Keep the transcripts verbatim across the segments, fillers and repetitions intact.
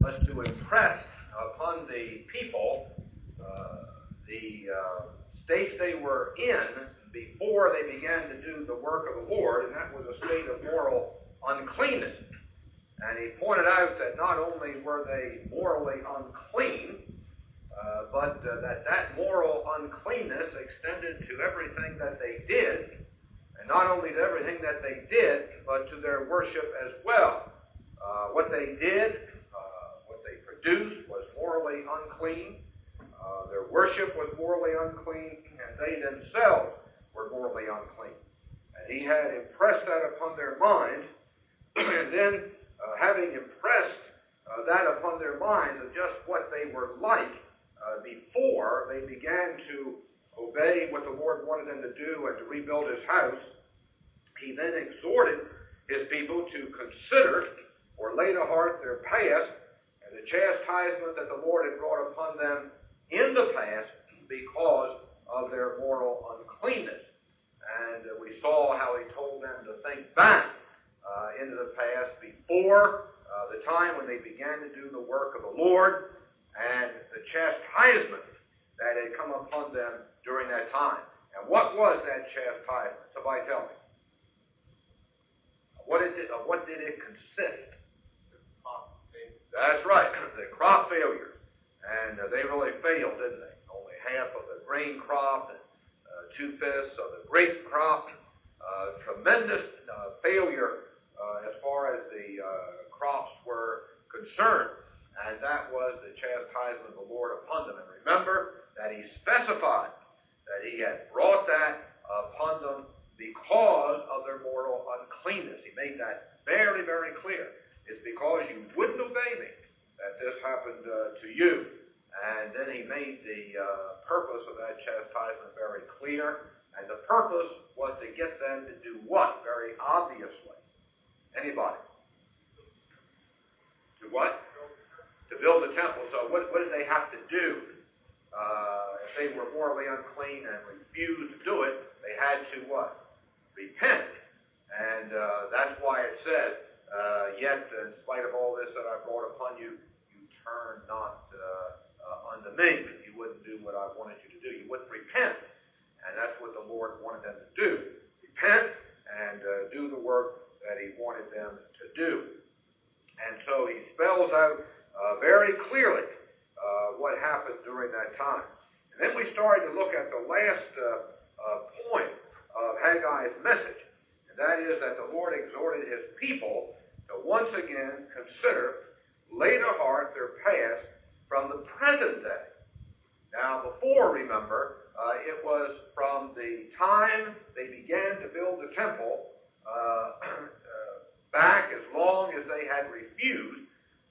was to impress upon the people uh, the uh, state they were in before they began to do the work of the Lord, and that was a state of moral uncleanness. And he pointed out that not only were they morally unclean, uh, but uh, that that moral uncleanness extended to everything that they did, and not only to everything that they did, but to their worship as well. Uh, what they did, uh, what they produced, was morally unclean. Uh, their worship was morally unclean, and they themselves were morally unclean. And he had impressed that upon their mind, and then uh, having impressed uh, that upon their minds of just what they were like uh, before they began to obey what the Lord wanted them to do and to rebuild his house, he then exhorted his people to consider or lay to heart their past and the chastisement that the Lord had brought upon them in the past because of their moral uncleanness. And uh, we saw how he told them to think back uh, into the past before uh, the time when they began to do the work of the Lord and the chastisement that had come upon them during that time. And what was that chastisement? Somebody tell me. What did it, uh, what did it consist? That's right, the crop failures. And uh, they really failed, didn't they? Only half of the grain crop and uh, two-fifths of the grape crop. Uh, tremendous uh, failure uh, as far as the uh, crops were concerned. And that was the chastisement of the Lord upon them. And remember that he specified that he had brought that upon them because of their moral uncleanness. He made that very, very clear. It's because you wouldn't obey me that this happened uh, to you. And then he made the uh, purpose of that chastisement very clear. And the purpose was to get them to do what? Very obviously. Anybody? To what? To build the temple. So what, what did they have to do? Uh, if they were morally unclean and refused to do it, they had to what? Repent. And uh, that's why it says, uh, yet in spite of all this that I brought upon you, you turn not uh, uh, unto me. You wouldn't do what I wanted you to do. You wouldn't repent. And that's what the Lord wanted them to do. Repent and uh, do the work that he wanted them to do. And so he spells out uh, very clearly uh, what happened during that time. And then we started to look at the last uh, uh, point of Haggai's message. And that is that the Lord exhorted his people to once again consider, lay to heart their past from the present day. Now, before, remember, uh, it was from the time they began to build the temple uh, uh, back as long as they had refused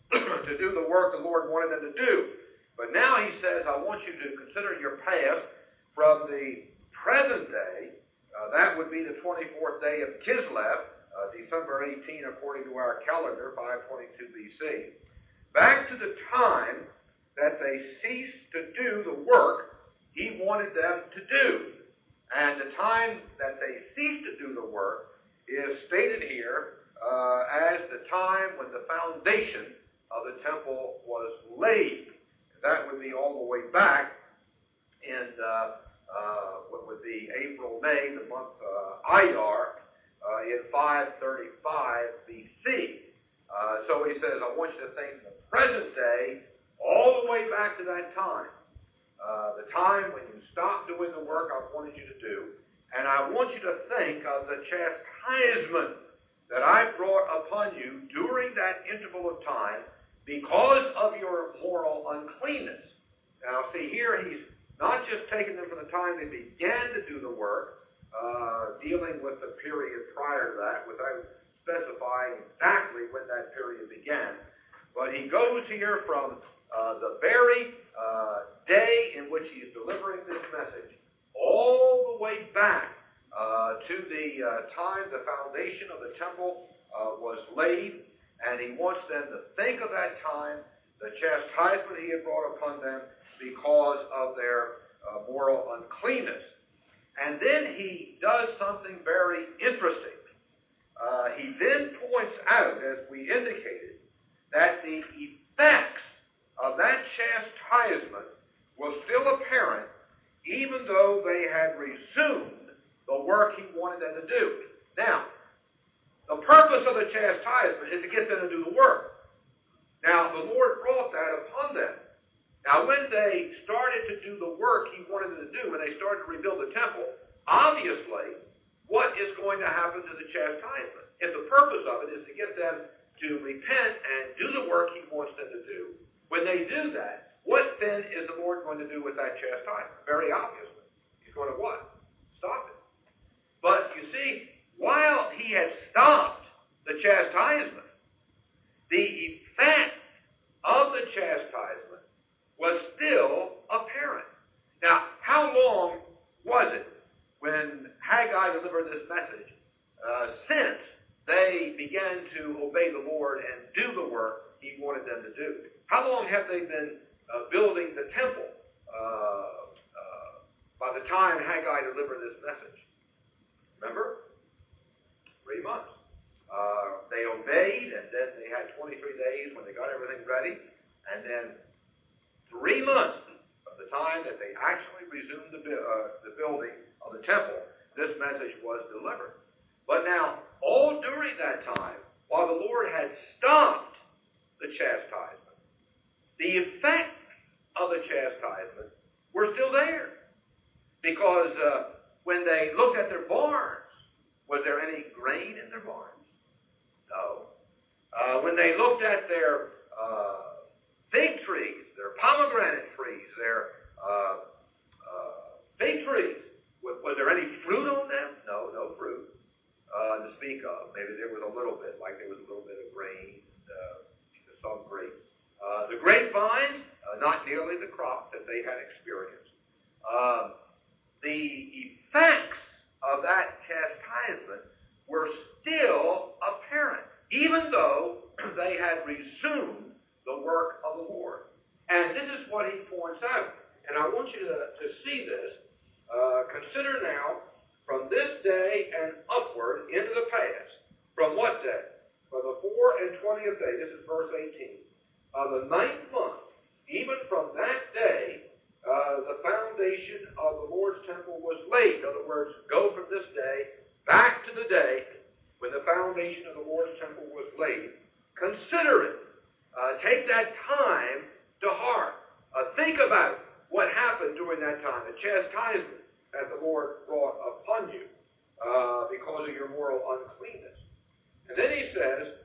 to do the work the Lord wanted them to do. But now he says, I want you to consider your past from the present day. Uh, that would be the twenty-fourth day of Kislev, uh, December eighteenth, according to our calendar, five twenty-two B C. Back to the time that they ceased to do the work he wanted them to do. And the time that they ceased to do the work is stated here uh, as the time when the foundation of the temple was laid. That would be all the way back in uh, uh, what would be April, May, the month uh, Iyar, uh, in five thirty-five B C. Uh, so he says, I want you to think of the present day all the way back to that time. Uh, the time when you stopped doing the work I wanted you to do. And I want you to think of the chastisement that I brought upon you during that interval of time because of your moral uncleanness. Now, see, here he's not just taking them from the time they began to do the work, uh, dealing with the period prior to that without specifying exactly when that period began. But he goes here from uh, the very uh, day in which he's delivering this message all the way back uh, to the uh, time the foundation of the temple uh, was laid. And he wants them to think of that time, the chastisement he had brought upon them because of their uh, moral uncleanness. And then he does something very interesting. Uh, he then points out, as we indicated, that the effects of that chastisement was still apparent, even though they had resumed the work he wanted them to do. Now, the purpose of the chastisement is to get them to do the work. Now, the Lord brought that upon them. Now, when they started to do the work he wanted them to do, when they started to rebuild the temple, obviously, what is going to happen to the chastisement? If the purpose of it is to get them to repent and do the work he wants them to do, when they do that, what then is the Lord going to do with that chastisement? Very obviously. He's going to what? Stop it. But you see, while he had stopped the chastisement, the effect of the chastisement was still apparent. Now, how long was it when Haggai delivered this message uh, since they began to obey the Lord and do the work he wanted them to do? How long have they been uh, building the temple uh, uh, by the time Haggai delivered this message? Remember? Three months. Uh, they obeyed, and then they had twenty-three days when they got everything ready, and then three months from the time that they actually resumed the, uh, the building of the temple, this message was delivered. But now, all during that time, while the Lord had stopped the chastisement, the effects of the chastisement were still there. Because uh, when they looked at their barns, was there any grain in their barns? No. Uh, when they looked at their uh, fig trees, their pomegranate trees, their uh, uh, fig trees, was, was there any fruit on them? No, no fruit uh, to speak of. Maybe there was a little bit, like there was a little bit of grain, uh, some grapes. Uh, the grapevines, uh, not nearly the crop that they had experienced. Uh, the effects of that chastisement were still apparent, even though they had resumed the work of the Lord. And this is what he points out. And I want you to, to see this. Uh, consider now, from this day and upward into the past. From what day? From the four and twentieth day. This is verse eighteen. On the ninth month, even from that day, uh, the foundation of the Lord's temple was laid. In other words, go from this day back to the day when the foundation of the Lord's temple was laid. Consider it. Uh, take that time to heart. Uh, think about what happened during that time, the chastisement that the Lord brought upon you uh, because of your moral uncleanness. And then he says,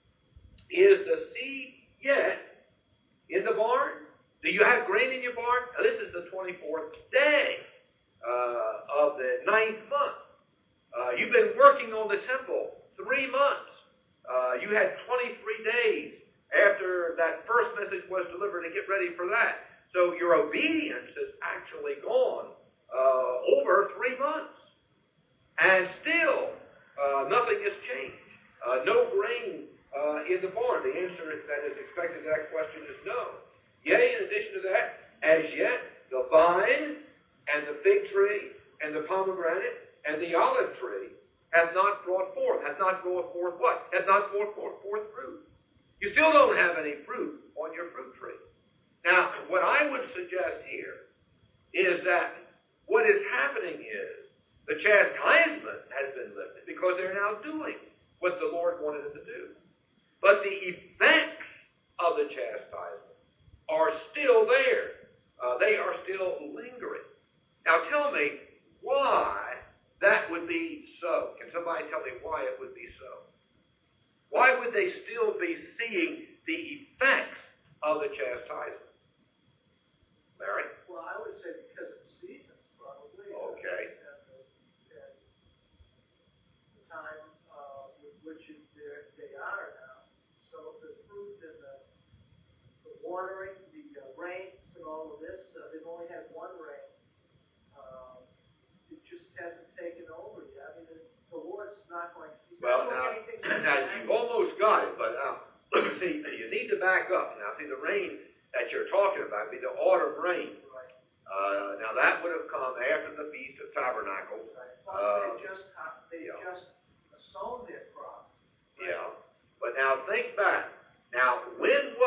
is the seed yet in the barn? Do you have grain in your barn? Now, this is the twenty-fourth day uh, of the ninth month. Uh, you've been working on the temple three months. Uh, you had twenty-three days after that first message was delivered to get ready for that. So your obedience has actually gone uh, over three months. And still, uh, nothing has changed. Uh, no grain uh, in the barn. The answer that is expected to that question is no. Yea, in addition to that, as yet, the vine and the fig tree and the pomegranate and the olive tree have not brought forth. Have not brought forth what? Have not brought forth, forth fruit. You still don't have any fruit on your fruit tree. Now, what I would suggest here is that what is happening is the chastisement has been lifted because they're now doing what the Lord wanted them to do. But the effects of the chastisement are still there. Uh, they are still lingering. Now tell me why that would be so. Can somebody tell me why it would be so? Why would they still be seeing the effects of the chastisement? Larry? Well, I would say because of the seasons, probably. Okay. And the, and the time uh, with which it, they are now. So the fruit and the, the watering, the uh, rains and all of this, uh, they've only had one rain. Uh, it just hasn't taken over yet. I mean, the, the Lord's not going to... He's Well, not doing now, anything now you've almost got it, but now, see, you need to back up. Now, see, the rain that you're talking about be the autumn rain. Right. Uh, now, that would have come after the Feast of Tabernacles. Right. Plus, Uh, they just, they yeah. just sown their crop. Yeah. But now, think back. Now, when was it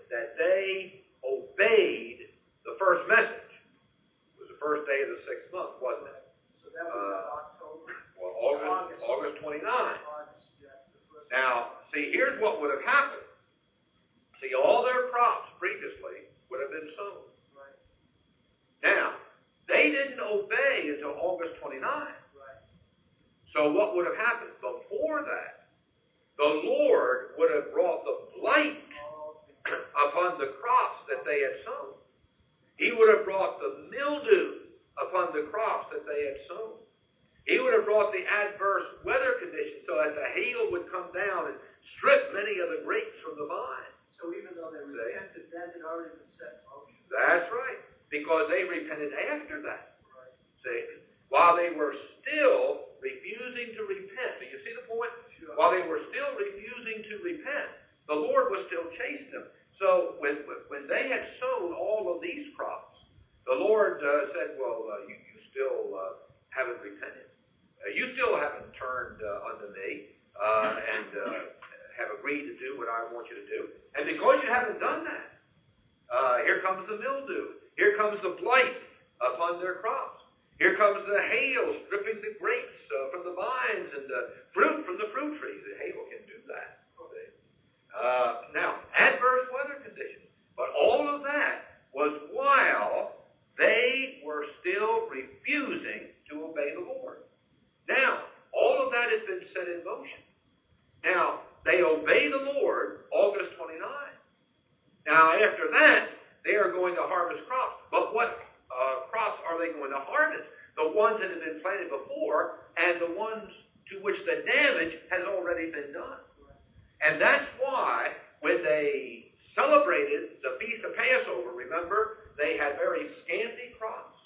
that they obeyed the first message. It was the first day of the sixth month, wasn't it? So that was uh, October? Well, August, August twenty-ninth. August, yes, the first Now, see, here's what would have happened. See, all their crops previously would have been sown. Right. Now, they didn't obey until August twenty-ninth. Right. So what would have happened? Before that, the Lord would have brought the blight Oh, okay. upon the crops that they had sown. He would have brought the mildew upon the crops that they had sown. He would have brought the adverse weather conditions so that the hail would come down and strip many of the grapes from the vine. So even though they repented, that had already been set in motion. That's right, because they repented after that. Right. See, while they were still refusing to repent. Do you see the point? Sure. While they were still refusing to repent, the Lord was still chasing them. So when when they had sown all of these crops, the Lord uh, said, well, uh, you, you still uh, haven't repented. Uh, you still haven't turned uh, unto me uh, and uh, have agreed to do what I want you to do. And because you haven't done that, uh, here comes the mildew. Here comes the blight upon their crops. Here comes the hail stripping the grapes uh, from the vines and the fruit from the fruit trees. The hail can do that. Uh, now, adverse weather conditions. But all of that was while they were still refusing to obey the Lord. Now, all of that has been set in motion. Now, they obey the Lord August twenty-ninth. Now, after that, they are going to harvest crops. But what uh, crops are they going to harvest? The ones that have been planted before and the ones to which the damage has already been done. And that's why when they celebrated the Feast of Passover, remember, they had very scanty crops.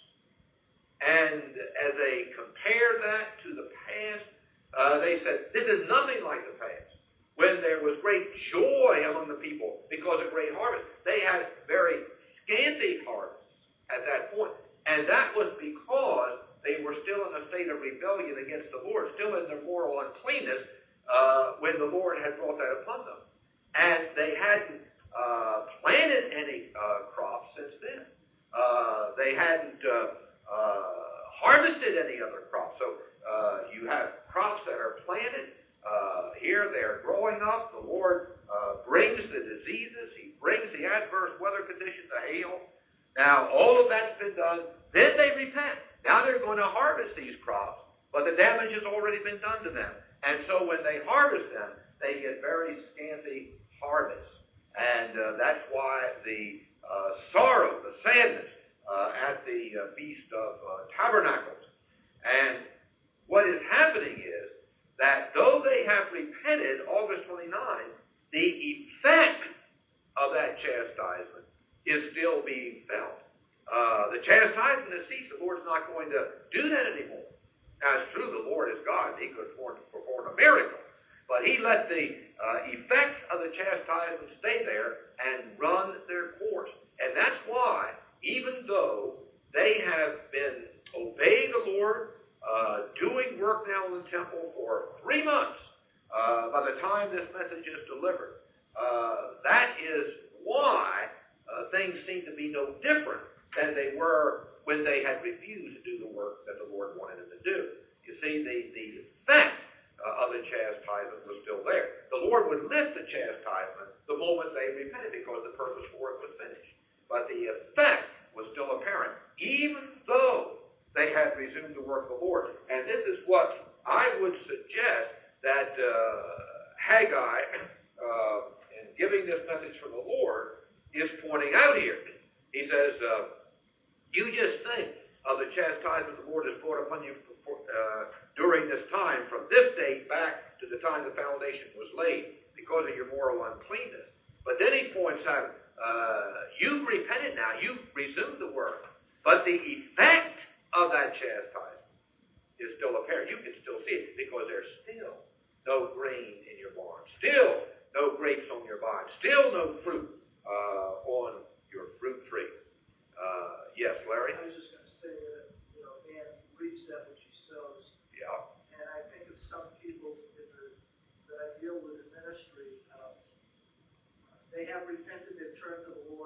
And as they compared that to the past, uh, they said, this is nothing like the past. When there was great joy among the people because of great harvest, they had very scanty harvests at that point. And that was because they were still in a state of rebellion against the Lord, still in their moral uncleanness uh, when the Lord had brought that upon them. And they hadn't uh, planted any uh, crops since then. Uh, they hadn't uh, uh, harvested any other crops. So uh, you have crops that are planted. Uh, here they're growing up. The Lord uh, brings the diseases. He brings the adverse weather conditions, the hail. Now, all of that's been done. Then they repent. Now they're going to harvest these crops, but the damage has already been done to them. And so when they harvest them, they get very scanty harvests. And uh, that's why the uh, sorrow, the sadness uh, at the uh, Feast of uh, Tabernacles. And what is happening is that though they have repented August twenty-ninth, the effect of that chastisement is still being felt. Uh, the chastisement has ceased. The Lord's not going to do that anymore. Now, it's true, the Lord is God. He could perform, perform a miracle. But he let the uh, effects of the chastisement stay there and run their course. And that's why, even though they have been obeying the Lord, uh, doing work now in the temple for three months, uh, by the time this message is delivered, uh, that is why uh, things seem to be no different than they were when they had refused to do the work that the Lord wanted them to do. You see, the, the effect uh, of the chastisement was still there. The Lord would lift the chastisement the moment they repented because the purpose for it was finished. But the effect was still apparent, even though they had resumed the work of the Lord. And this is what I would suggest that uh, Haggai, uh, in giving this message from the Lord, is pointing out here. He says, uh, you just think of the chastisement the Lord has brought upon you for, uh, during this time, from this date back to the time the foundation was laid, because of your moral uncleanness. But then he points out, uh, you've repented now, you've resumed the work, but the effect of that chastisement is still apparent. You can still see it because there's still no grain in your barn, still no grapes on your vine, still no fruit uh, on your fruit tree. Uh, yes, Larry? I was just going to say that, you know, man reaps that which he sows. Yeah. And I think of some people in the, that I deal with in ministry, uh, they have repented, they've turned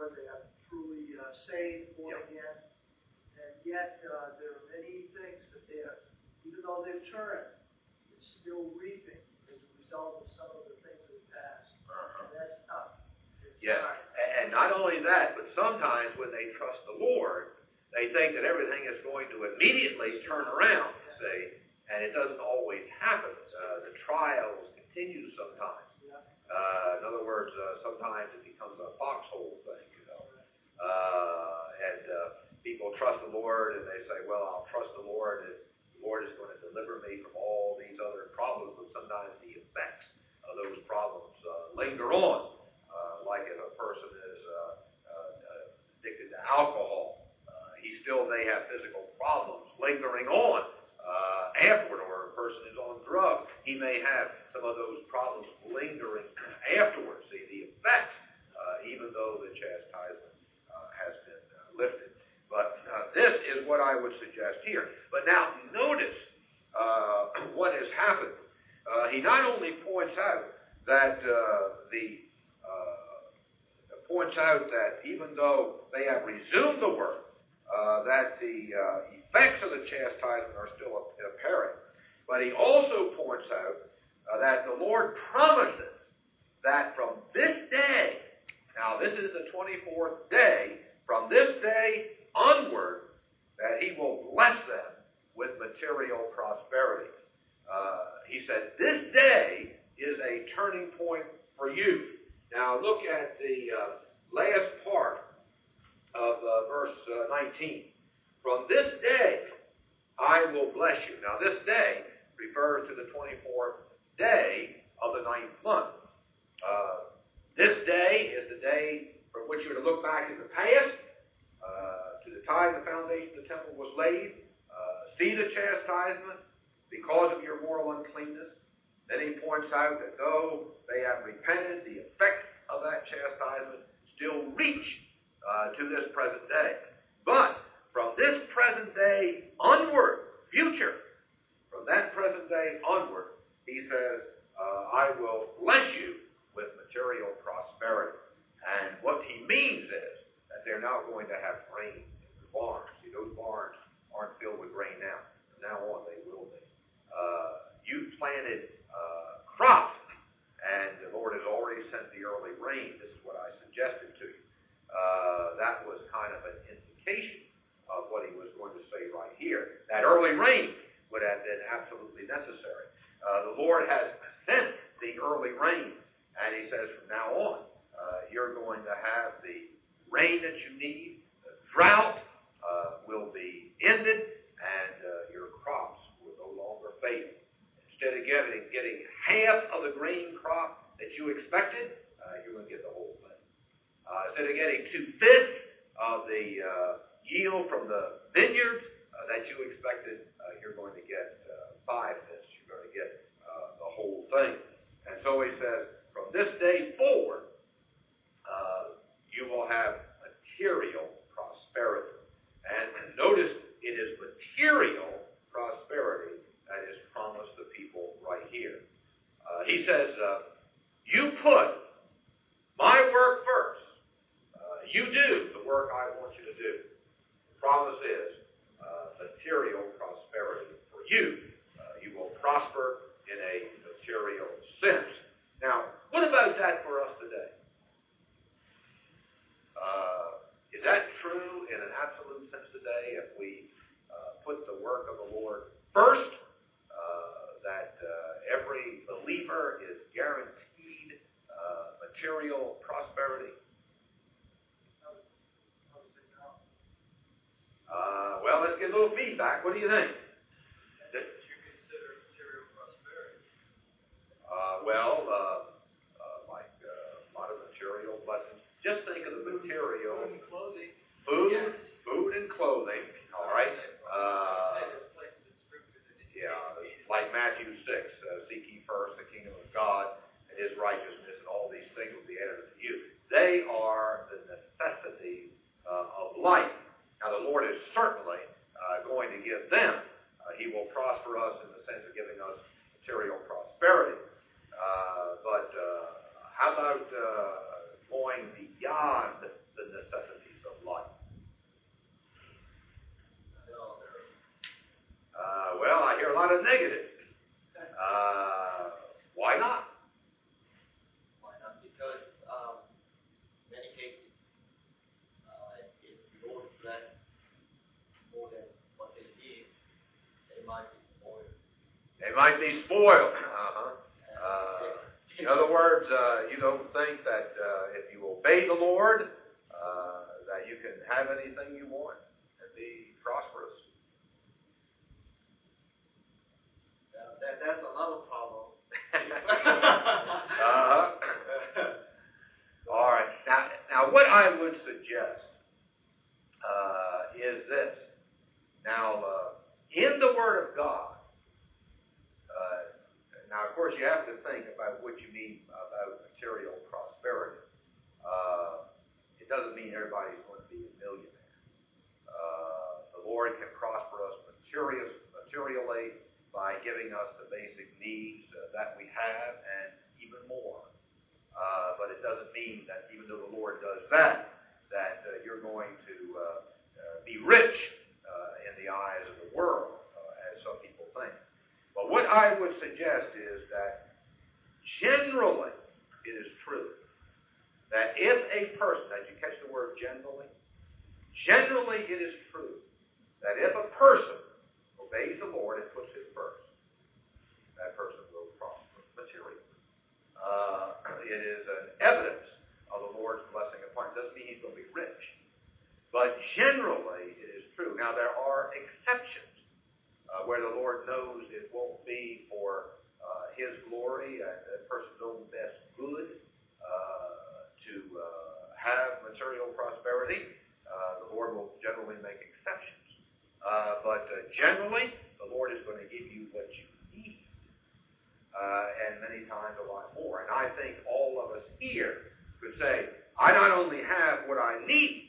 Lord. They are truly uh, saved, born Yep. again. And yet, uh, there are many things that they are, even though they've turned, they're still reaping as a result of some of the things of the past. Uh-huh. And that's tough. It's Yes, hard. and not only that, but sometimes when they trust the Lord, they think that everything is going to immediately turn around, see, and it doesn't always happen. Uh, the trials continue sometimes. Yeah. Uh, in other words, uh, sometimes it becomes a foxhole thing, you know. Uh, and uh, people trust the Lord, and they say, well, I'll trust the Lord, and the Lord is going to deliver me from all these other problems, but sometimes the effects of those problems uh, linger on. Uh, like if a person is uh, uh, addicted to alcohol, uh, he still may have physical problems lingering on uh, afterward, or a person is on drugs, he may have some of those problems lingering afterwards. See, the effects, uh, even though the chastisement uh, has been uh, lifted. But uh, this is what I would suggest here. But now, notice uh, what has happened. Uh, he not only points out that uh, the Uh, points out that even though they have resumed the work, uh, that the uh, effects of the chastisement are still apparent. But he also points out uh, that the Lord promises that from this day, now this is the twenty-fourth day, from this day onward, that he will bless them with material prosperity. Uh, he said, this day is a turning point for you. Now look at the uh, last part of uh, verse uh, nineteen. From this day I will bless you. Now this day refers to the twenty-fourth day of the ninth month. Uh, this day is the day from which you're to look back in the past, uh, to the time the foundation of the temple was laid, uh, see the chastisement because of your moral uncleanness. Then he points out that though they have repented, the effects of that chastisement still reach uh, to this present day. But from this present day onward, future, from that present day onward, he says, uh, I will bless you with material prosperity. And what he means is that they're now going to have grain in the barns. See, those barns aren't filled with grain now. From now on, they will be. Uh, you planted Uh, crops, and the Lord has already sent the early rain. This is what I suggested to you. Uh, that was kind of an indication of what he was going to say right here. That early rain would have been absolutely necessary. Uh, the Lord has sent the early rain, and he says from now on, uh, you're going to have the rain that you need. The drought uh, will be ended, and uh, your crops will no longer fail. Instead of getting, getting half of the grain crop that you expected, uh, you're going to get the whole thing. Uh, instead of getting two-fifths of the uh, yield from the vineyards uh, that you expected, uh, you're going to get uh, five-fifths. You're going to get uh, the whole thing. And so he says, from this day forward, uh, you will have material prosperity. And notice it is material prosperity that is promised the people right here. Uh, he says, uh, you put my work first. Uh, you do the work I want you to do. The promise is uh, material prosperity for you. Uh, you will prosper in a material sense. Now, what about that for us today? Uh, is that true in an absolute sense today if we uh, put the work of the Lord first? Uh, that uh, every believer is guaranteed uh, material prosperity? Uh, well, let's get a little feedback. What do you think? Did you consider material prosperity? Uh, well, uh, uh, like uh, a lot of material blessings. Just think of the material. Food and clothing. Food, Yes. food and clothing. All right. Uh, Yeah, like Matthew six, uh, seek ye first the kingdom of God and his righteousness, and all these things will be added unto you. They are the necessities uh, of life. Now, the Lord is certainly uh, going to give them. Uh, he will prosper us in the sense of giving us material prosperity. Uh, but uh, how about uh, going beyond the not a negative. Uh, why not? Why not? Because um, in many cases, uh, if the Lord bless more than what they give, they might be spoiled. They might be spoiled. Uh-huh. Uh, in other words, uh, you don't think that uh, if you obey the Lord, uh, that you can have anything you want and be prosperous. Uh, that, that's another problem. uh-huh. All right. Now, now, what I would suggest uh, is this. Now, uh, in the Word of God, uh, now, of course, you have to think about what you mean about material prosperity. Uh, it doesn't mean everybody's going to be a millionaire. Uh, the Lord can prosper us material, materially by giving us the basic needs uh, that we have and even more. Uh, but it doesn't mean that even though the Lord does that, that uh, you're going to uh, uh, be rich uh, in the eyes of the world, uh, as some people think. But what I would suggest is that generally it is true that if a person, did you catch the word generally? Generally it is true that if a person obeys the Lord and puts Him first, that person will prosper materially. Uh, it is an evidence of the Lord's blessing upon him. Doesn't mean he's going to be rich. But generally it is true. Now there are exceptions. Uh, where the Lord knows it won't be for uh, His glory and that person's own best good uh, to uh, have material prosperity, uh, the Lord will generally make exceptions. Uh, but uh, generally, the Lord is going to give you what you need, uh, and many times a lot more. And I think all of us here could say, I not only have what I need,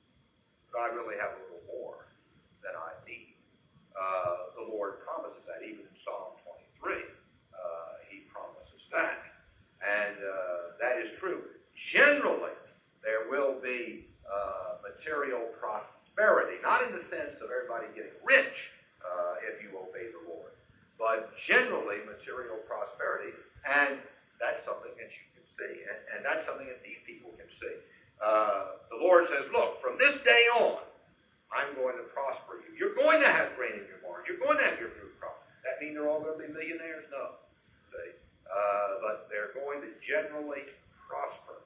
but I really have a little more than I need. Uh, the Lord promises that, even in Psalm twenty-three. Uh, he promises that. And uh, that is true. Generally, there will be uh, material prosperity, not in the sense of everybody getting rich uh, if you obey the Lord, but generally material prosperity, and that's something that you can see, and, and that's something that these people can see. Uh, the Lord says, look, from this day on, I'm going to prosper you. You're going to have grain in your barn. You're going to have your fruit crop. That mean they're all going to be millionaires? No. See? Uh, but they're going to generally prosper.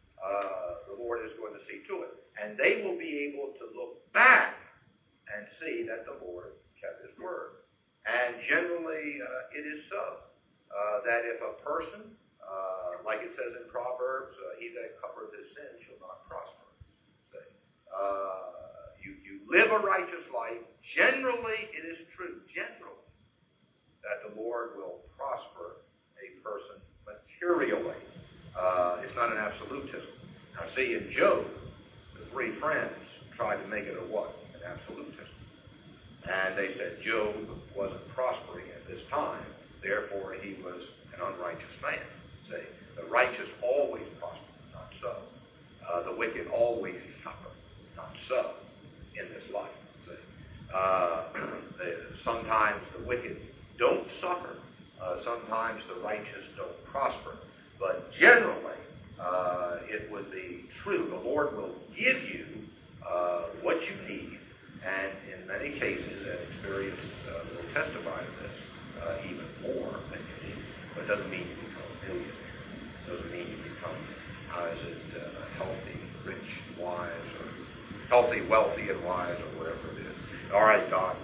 Uh, the Lord is going to see to it. And they will be able to look back and see that the Lord kept His word. And generally uh, it is so. Uh, that if a person, uh, like it says in Proverbs, uh, he that covereth his sin shall not prosper. See? Uh, You, you live a righteous life, generally it is true, generally, that the Lord will prosper a person materially. Uh, it's not an absolutism. Now see, in Job, the three friends tried to make it a what? An absolutism. And they said Job wasn't prospering at this time, therefore he was an unrighteous man. See, the righteous always prosper, not so. Uh, the wicked always suffer, not so. In this life. See? Uh, sometimes the wicked don't suffer. Uh, sometimes the righteous don't prosper. But generally, uh, it would be true. The Lord will give you uh, what you need, and in many cases, and experience uh, will testify to this, uh, even more than you need. But it doesn't mean you become a millionaire. It doesn't mean you become, how is it, uh, healthy, rich, wise, or healthy, wealthy, and wise, or whatever it is. All right, Don.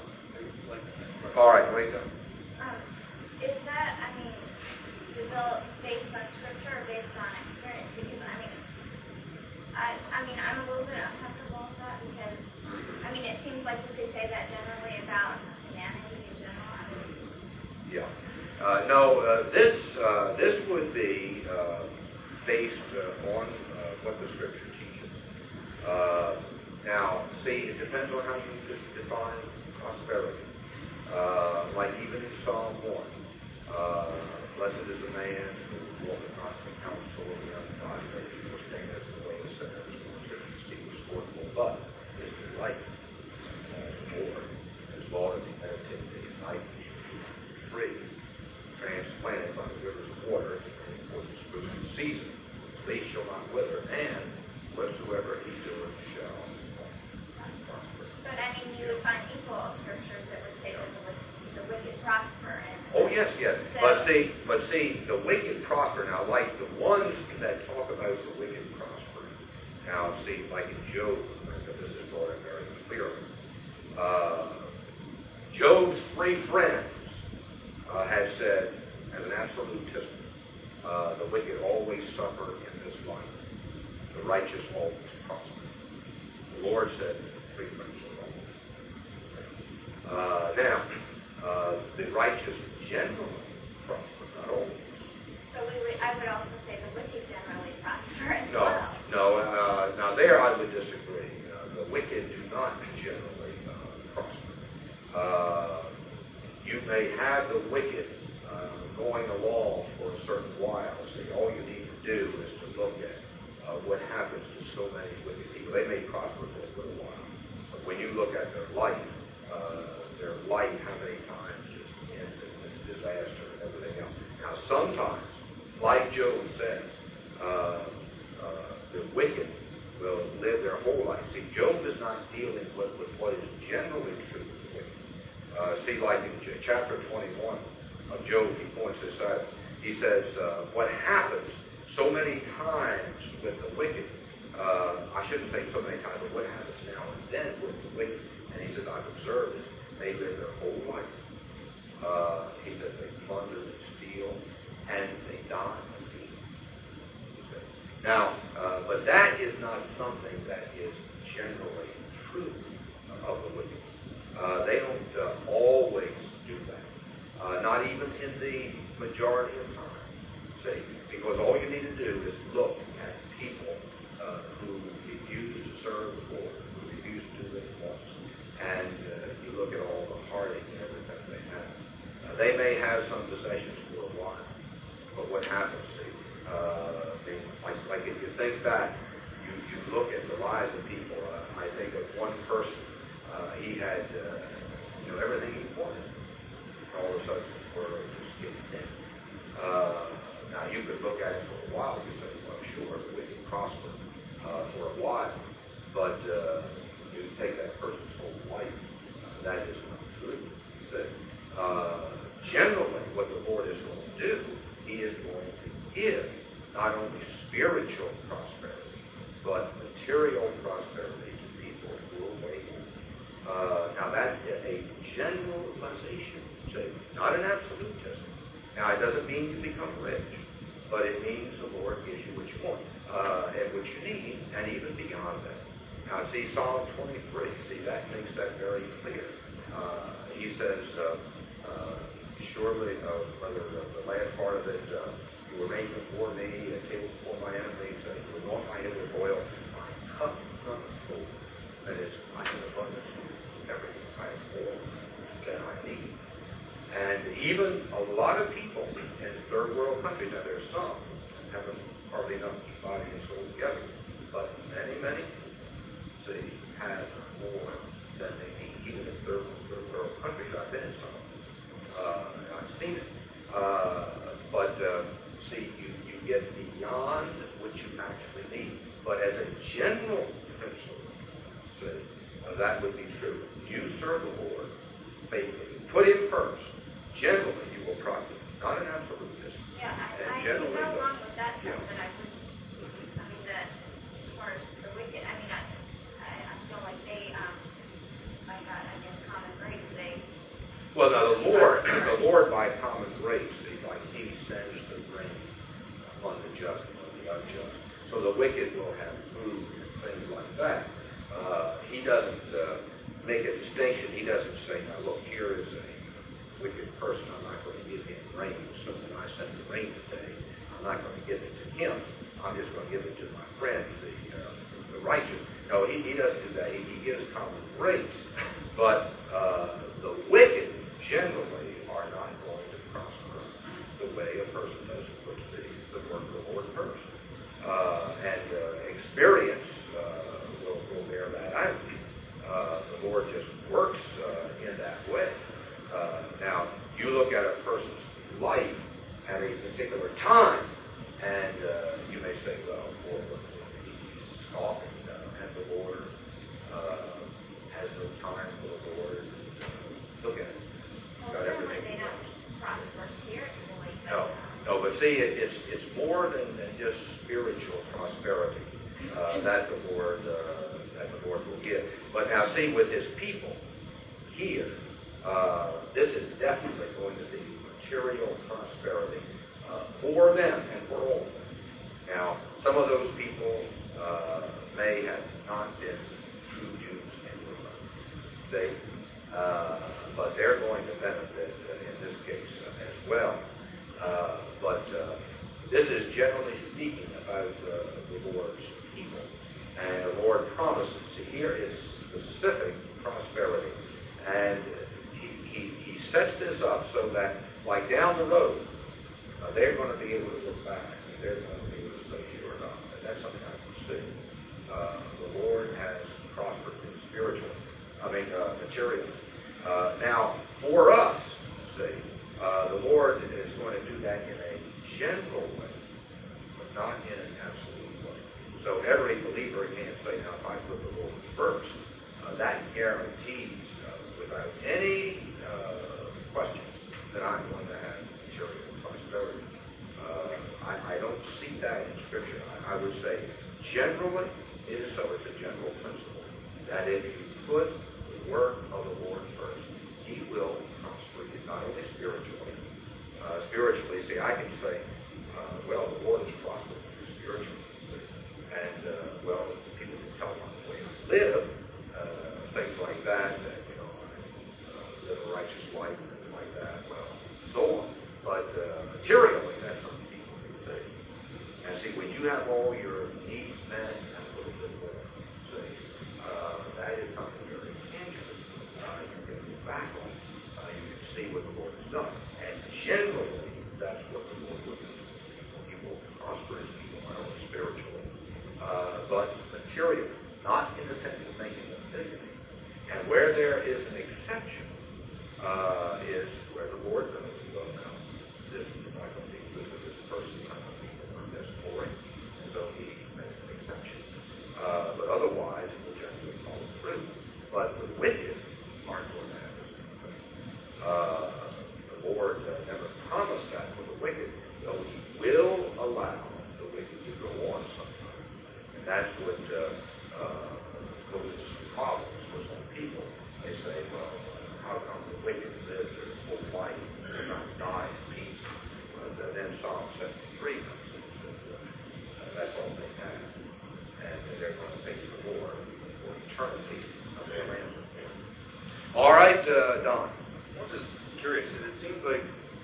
All right, Lisa. Um, is that, I mean, developed based on scripture or based on experience? Because, I mean, I, I mean, I'm a little bit uncomfortable with that because, I mean, it seems like you could say that generally about humanity in general. I mean, Yeah. Uh, no, uh, this uh, this would be uh, based uh, on uh, what the scripture teaches. Uh, Now, see, it depends on how you define prosperity. Uh, like even in Psalm one, uh, blessed is the man who walketh not in the counsel of the ungodly, nor standeth in the way of sinners, nor sitteth in the seat of scornful, but his delight in the Lord. His law is he meditates day and night, and shall do see, but see, the wicked prosper. Now, like the ones that talk about the wicked prospering. Now, see, like in Job, this is brought out very clearly. Uh, Job's three friends uh, had said, as an absolutism, uh, the wicked always suffer in this life. The righteous always prosper. The Lord said, three friends are always. Uh, now, uh, the righteous generally prosper, not always. So we would, I would also say the wicked generally prosper as No, well. no. Uh, now there I would disagree. Uh, the wicked do not generally uh, prosper. Uh, you may have the wicked uh, going along for a certain while. See, all you need to do is to look at uh, what happens to so many wicked people. They may prosper for a little while, but when you look at their life, uh, their life, how many times just ended in disaster and everything else. Now, sometimes, like Job says, uh, uh, the wicked will live their whole life. See, Job is not dealing with, with what is generally true with the wicked. Uh, see, like in chapter twenty-one of Job, he points this out. He says, uh, what happens so many times with the wicked, uh, I shouldn't say so many times, but what happens now and then with the wicked, and he says, I've observed it, they live their whole life. Uh, he says they plunder, they steal, and they die again. Now, uh, but that is not something that is generally true of the wicked. Uh, they don't uh, always do that. Uh, not even in the majority of time. See, because all you need to do is look at people uh, who refuse to serve the Lord, who refuse to do what He wants, and uh, you look at all the heartache and everything they have. Uh, they may have some possessions for a while, but what happens? See, uh, I mean, like, like if you think back, you, you look at the lives of people. Uh, I think of one person. Uh, he had, uh, you know, everything he wanted. All of a sudden, the world just getting thin. Uh, now, you could look at it for a while. You say, well, sure, the wicked prosper uh, for a while. But uh, you take that person's whole life. Uh, that is not true. So, uh, generally, what the Lord is going to do, He is going to give not only spiritual prosperity, but material prosperity to people who are waiting. Uh, now, that's a generalization, say, not an absolutism. Now, it doesn't mean you become rich, but it means the Lord gives you what you want uh, and what you need, and even beyond that. Now, see Psalm twenty-three. See, that makes that very clear. Uh, he says, uh, uh, surely, uh, whether the, the last part of it, uh, you remain before me, a table before my enemies, uh, you anoint my head with oil, my cup runneth over. That is, I have abundance of everything. I have more than I need. And even a lot of people in third world countries, now there's some that have hardly enough to keep body and soul together, but many, many, see, have more than they need. Even in third, third world countries, I've been in some of them. Uh, I've seen it. Uh, but, uh, see, you, you get beyond what you actually need. But as a general principle, see, uh, that would be true. You serve the Lord faithfully. Put Him first. Generally, you will prosper. Not an absolutism. Yeah, I, and I generally, can go along with that, yeah. but I would, I mean, that as far as the wicked, I mean, I, I, I feel like they, um, like, uh, I guess, common grace, they. Well, now the Lord, the Lord by common grace, see, like He sends the rain on the just and on the unjust. So the wicked will have food and things like that. Uh, he doesn't uh, make a distinction. He doesn't say, now look, here is a wicked person, I'm not going to give him rain. So when I send the rain today, I'm not going to give it to him. I'm just going to give it to my friend, the, uh, the righteous. No, he, he doesn't do that. He, he gives common grace. But uh, the wicked generally are not going to prosper the way a person does put the, the work of the Lord first. Uh, and uh, experience uh, will, will bear that out. Uh, the Lord just works uh, in that way. Uh, now, you look at a person's life at a particular time, and uh, you may say, well, boy, he's scoffing uh, at the Lord, uh, has no time for the Lord. Uh, look at it. Well, Got certainly everything. they don't prosper spiritually, see, it, it's it's more than, than just spiritual prosperity uh, that the Lord uh, that the Lord will give. But now, see, with His people here, uh, this is definitely going to be material prosperity uh, for them and for all of them. Now, some of those people uh, may have not been true Jews anyway. They, uh, but they're going to benefit uh, in this case uh, as well. Uh, but uh, this is generally speaking about uh, the Lord's people. And the Lord promises. See, here is specific prosperity. And he, he, he sets this up so that, like down the road, uh, they're going to be able to look back. And they're going to be able to say, sure enough. And that's something I can see. Uh, the Lord has prospered them spiritually. I mean, uh, materially. Uh, now, for us, see, uh, the Lord is going to do that in a general way, but not in an absolute way. So every believer can say, now, if I put the Lord first, uh, that guarantees, uh, without any uh, question, that I'm going to have material prosperity. Uh, I, I don't see that in Scripture. I, I would say, generally, it is so. It's a general principle that if you put the work of the Lord first, He will prosper you, not only spiritually. Uh, spiritually, see, I can say, uh, well, the Lord has prospered you spiritually. See? And, uh, well, people can tell by the way I live, uh, things like that, that, you know, I uh, live a righteous life, and things like that, well, so on. But uh, materially, that's something people can say. And see, when you have all your needs met and a little bit more, see, uh, that is something very tangible. Uh, you can look back on. Uh, you can see what the Lord has done. And generally, that's what the Lord will do. He will prosper His people, not only spiritually, uh, but materially, not in the sense of making them dignity. And where there is an exception uh, is where the Lord goes, well, now, this is not going to be good for this person, not going to be good for this boy, and so He makes an exception. Uh, but otherwise, it will generally follow through. But the wicked aren't going to have the same thing. Uh, the Lord uh, never promised that for the wicked, though He will allow the wicked to go on sometimes. And that's what uh, uh, causes problems for some people. They say, well, how come the wicked live their full life and not die in peace? But uh, then Psalm seventy-three comes in and says, uh, that's all they have. And they're going to face the Lord for eternity of their ransom. All right, uh, Don. I'm just curious, because it seems like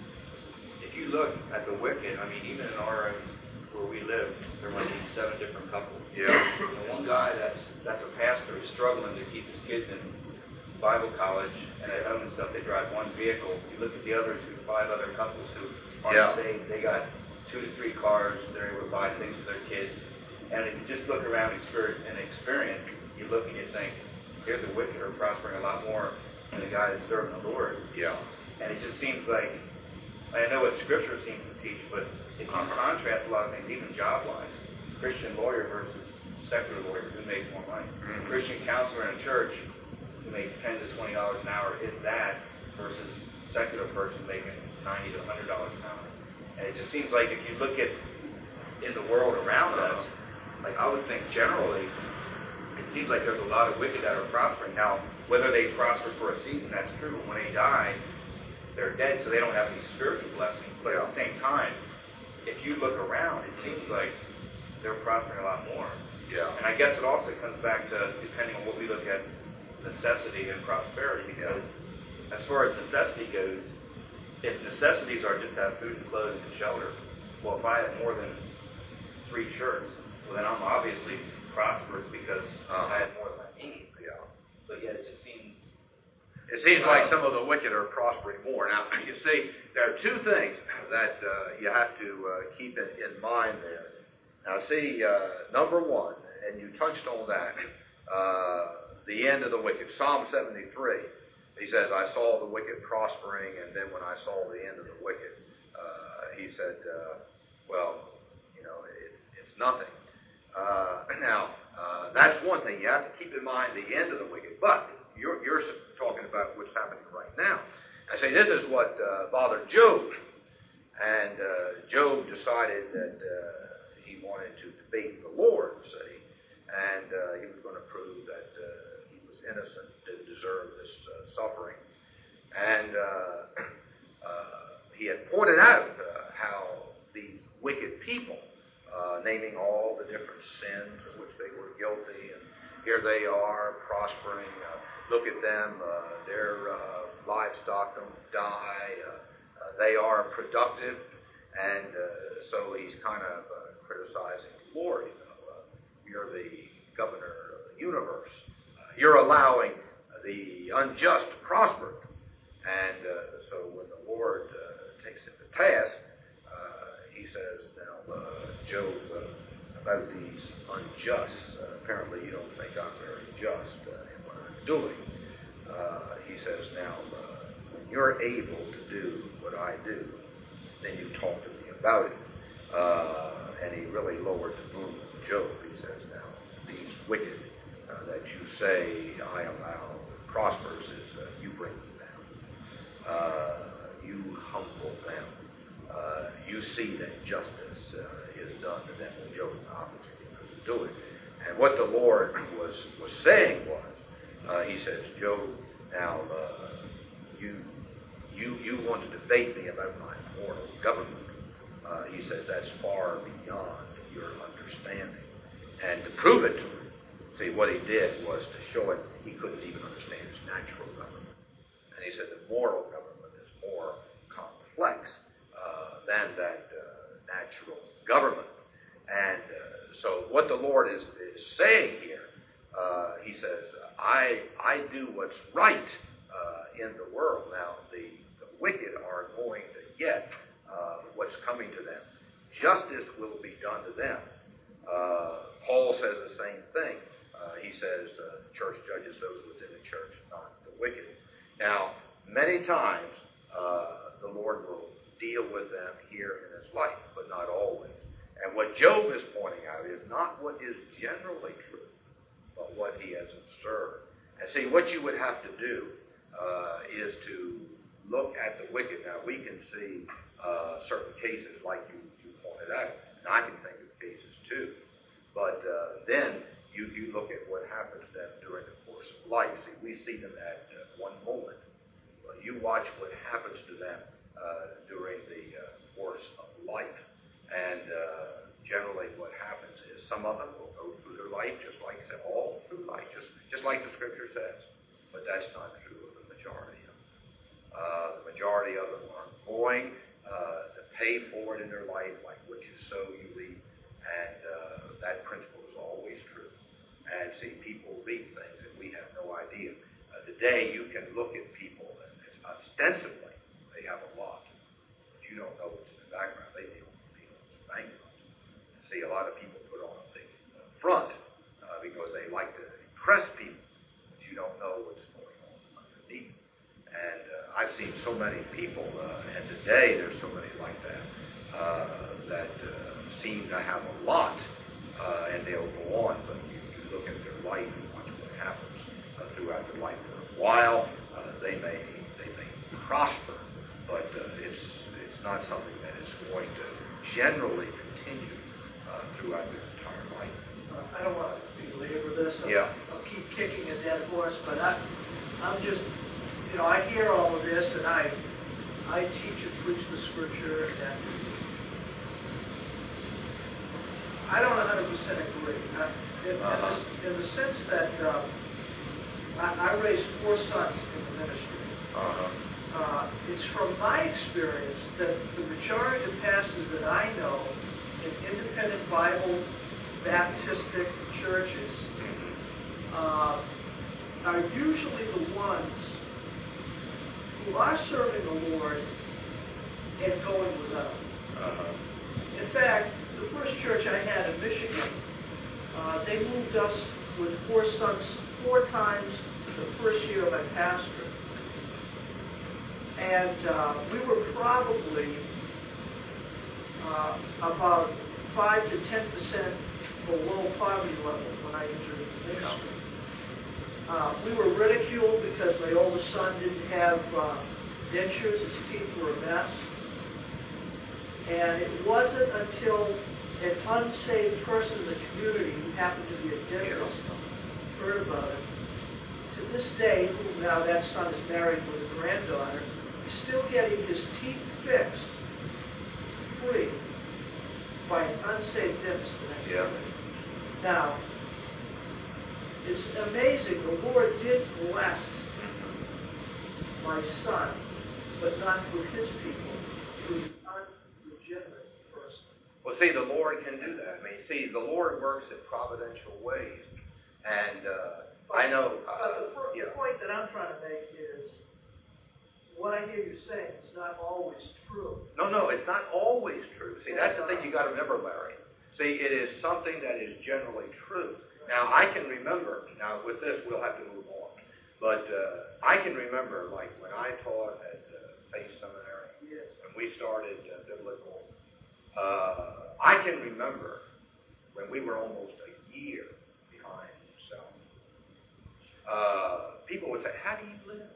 if you look at the wicked, I mean, even in our, where we live, there might be seven different couples. Yeah. And one guy that's that's a pastor is struggling to keep his kids in Bible college, and at home and stuff, they drive one vehicle. You look at the others, who five other couples who aren't Yeah. saved, they got two to three cars, they're able to buy things for their kids. And if you just look around and experience, you look and you think, here the wicked are prospering a lot more than the guy that's serving the Lord. Yeah. And it just seems like, I know what Scripture seems to teach, but if you contrast a lot of things, even job-wise, Christian lawyer versus secular lawyer, who makes more money? Mm-hmm. Christian counselor in a church who makes ten to twenty dollars an hour, is that versus secular person making ninety to a hundred dollars an hour? And it just seems like if you look at in the world around us, like I would think generally, it seems like there's a lot of wicked that are prospering. Now, whether they prosper for a season, that's true. When they die, they're dead, so they don't have any spiritual blessings. But at the same time, if you look around, it seems like they're prospering a lot more. Yeah. And I guess it also comes back to, depending on what we look at, necessity and prosperity. Because yeah. as far as necessity goes, if necessities are just to have food and clothes and shelter, well, if I have more than three shirts, well, then I'm obviously prosperous because uh-huh. I have more than I need. Yeah. But yet it just seems... It seems like some of the wicked are prospering more. Now, you see, there are two things that uh, you have to uh, keep in, in mind there. Now, see, uh, number one, and you touched on that, uh, the end of the wicked. Psalm seventy-three, he says, I saw the wicked prospering, and then when I saw the end of the wicked, uh, he said, uh, well, you know, it's, it's nothing. Uh, now, uh, that's one thing. You have to keep in mind the end of the wicked. But you're, you're talking about what's happening right now. I say this is what uh, bothered Job. And uh, Job decided that uh, he wanted to debate the Lord, see, and uh, he was going to prove that uh, he was innocent, didn't deserve this uh, suffering. And uh, uh, he had pointed out uh, how these wicked people, uh, naming all the different sins of which they were guilty, and here they are prospering. Uh, look at them, uh, their uh, livestock don't die. Uh, Uh, they are productive, and uh, so he's kind of uh, criticizing the Lord. You know, uh, you're the governor of the universe. Uh, you're allowing the unjust to prosper. And uh, so when the Lord uh, takes him to task, uh, he says, now, uh, Job, uh, about these unjust, uh, apparently you don't think I'm very just uh, in what I'm doing. Uh, he says, now, uh, you're able to do what I do, then you talk to me about it. Uh, and he really lowered the mood of Job. He says, now, these wicked uh, that you say I allow prospers is uh, you bring them down. Uh, you humble them. Uh, you see that justice uh, is done to them. And Job obviously couldn't do it. And what the Lord was, was saying was, uh, he says, Job, now, uh, you You you want to debate me about my moral government. Uh, he says that's far beyond your understanding. And to prove it to him, see, what he did was to show it he couldn't even understand his natural government. And he said the moral government is more complex uh, than that uh, natural government. And uh, so what the Lord is, is saying here, uh, he says, I I do what's right uh, in the world. Now, the wicked are going to get uh, what's coming to them. Justice will be done to them. Uh, Paul says the same thing. Uh, he says uh, the church judges those within the church, not the wicked. Now, many times uh, the Lord will deal with them here in this life, but not always. And what Job is pointing out is not what is generally true, but what he has observed. And see, what you would have to do uh, is to look at the wicked. Now, we can see uh, certain cases like you, you pointed out, and I can think of cases too. But uh, then you, you look at what happens to them during the course of life. See, we see them at uh, one moment. But you watch what happens to them uh, during the uh, course of life. And uh, generally what happens is some of them will go through their life just like, all through life, just, just like the Scripture says. But that's not true of the majority. Uh, the majority of them are going uh, to pay for it in their life, like what you sow, you reap, and uh, that principle is always true. And see, people reap things, and we have no idea. Uh, today, you can look at people, and it's ostensibly they have a lot, but you don't know what's in the background. They may be bankrupt. See, a lot of people put on a big uh, front uh, because they like to impress people, but you don't know what's going on underneath. And uh, I've seen so many people, uh, and today there's so many like that, uh, that uh, seem to have a lot, uh, and they'll go on, but you, you look at their life and watch what happens uh, throughout their life. For a while, uh, they may they may prosper, but uh, it's it's not something that is going to generally continue uh, throughout their entire life. Uh, I don't want to belabor this. I'll, Yeah. I'll keep kicking a dead horse, but I, I'm just. You know, I hear all of this, and I, I teach and preach the Scripture, and I don't one hundred percent agree. I, in, uh-huh. in, the, in the sense that um, I, I raised four sons in the ministry. Uh-huh. Uh, it's from my experience that the majority of pastors that I know in independent Bible Baptistic churches uh, are usually the ones who are serving the Lord and going without. Uh-huh. In fact, the first church I had in Michigan, uh, they moved us with four sons four times the first year of my pastorate. And uh, we were probably uh, about five to ten percent below poverty level when I entered the ministry. Uh, we were ridiculed because my oldest son didn't have uh, dentures. His teeth were a mess. And it wasn't until an unsaved person in the community who happened to be a dentist heard about it. To this day, who now that son is married with a granddaughter, is still getting his teeth fixed free by an unsaved dentist in that Yeah. community. Now, it's amazing. The Lord did bless my son, but not through his people, through an unlegitimate person. Well, see, the Lord can do that. I mean, see, the Lord works in providential ways. And uh, I know... Uh, but the, fir- yeah. the point that I'm trying to make is, what I hear you saying is not always true. No, no, it's not always true. See, that's the thing you got to remember, Larry. See, it is something that is generally true. Now, I can remember, now with this, we'll have to move on. But uh, I can remember, like, when I taught at uh, Faith Seminary, Yes. when we started uh, biblical, uh, I can remember when we were almost a year behind self. Uh, people would say, how do you live?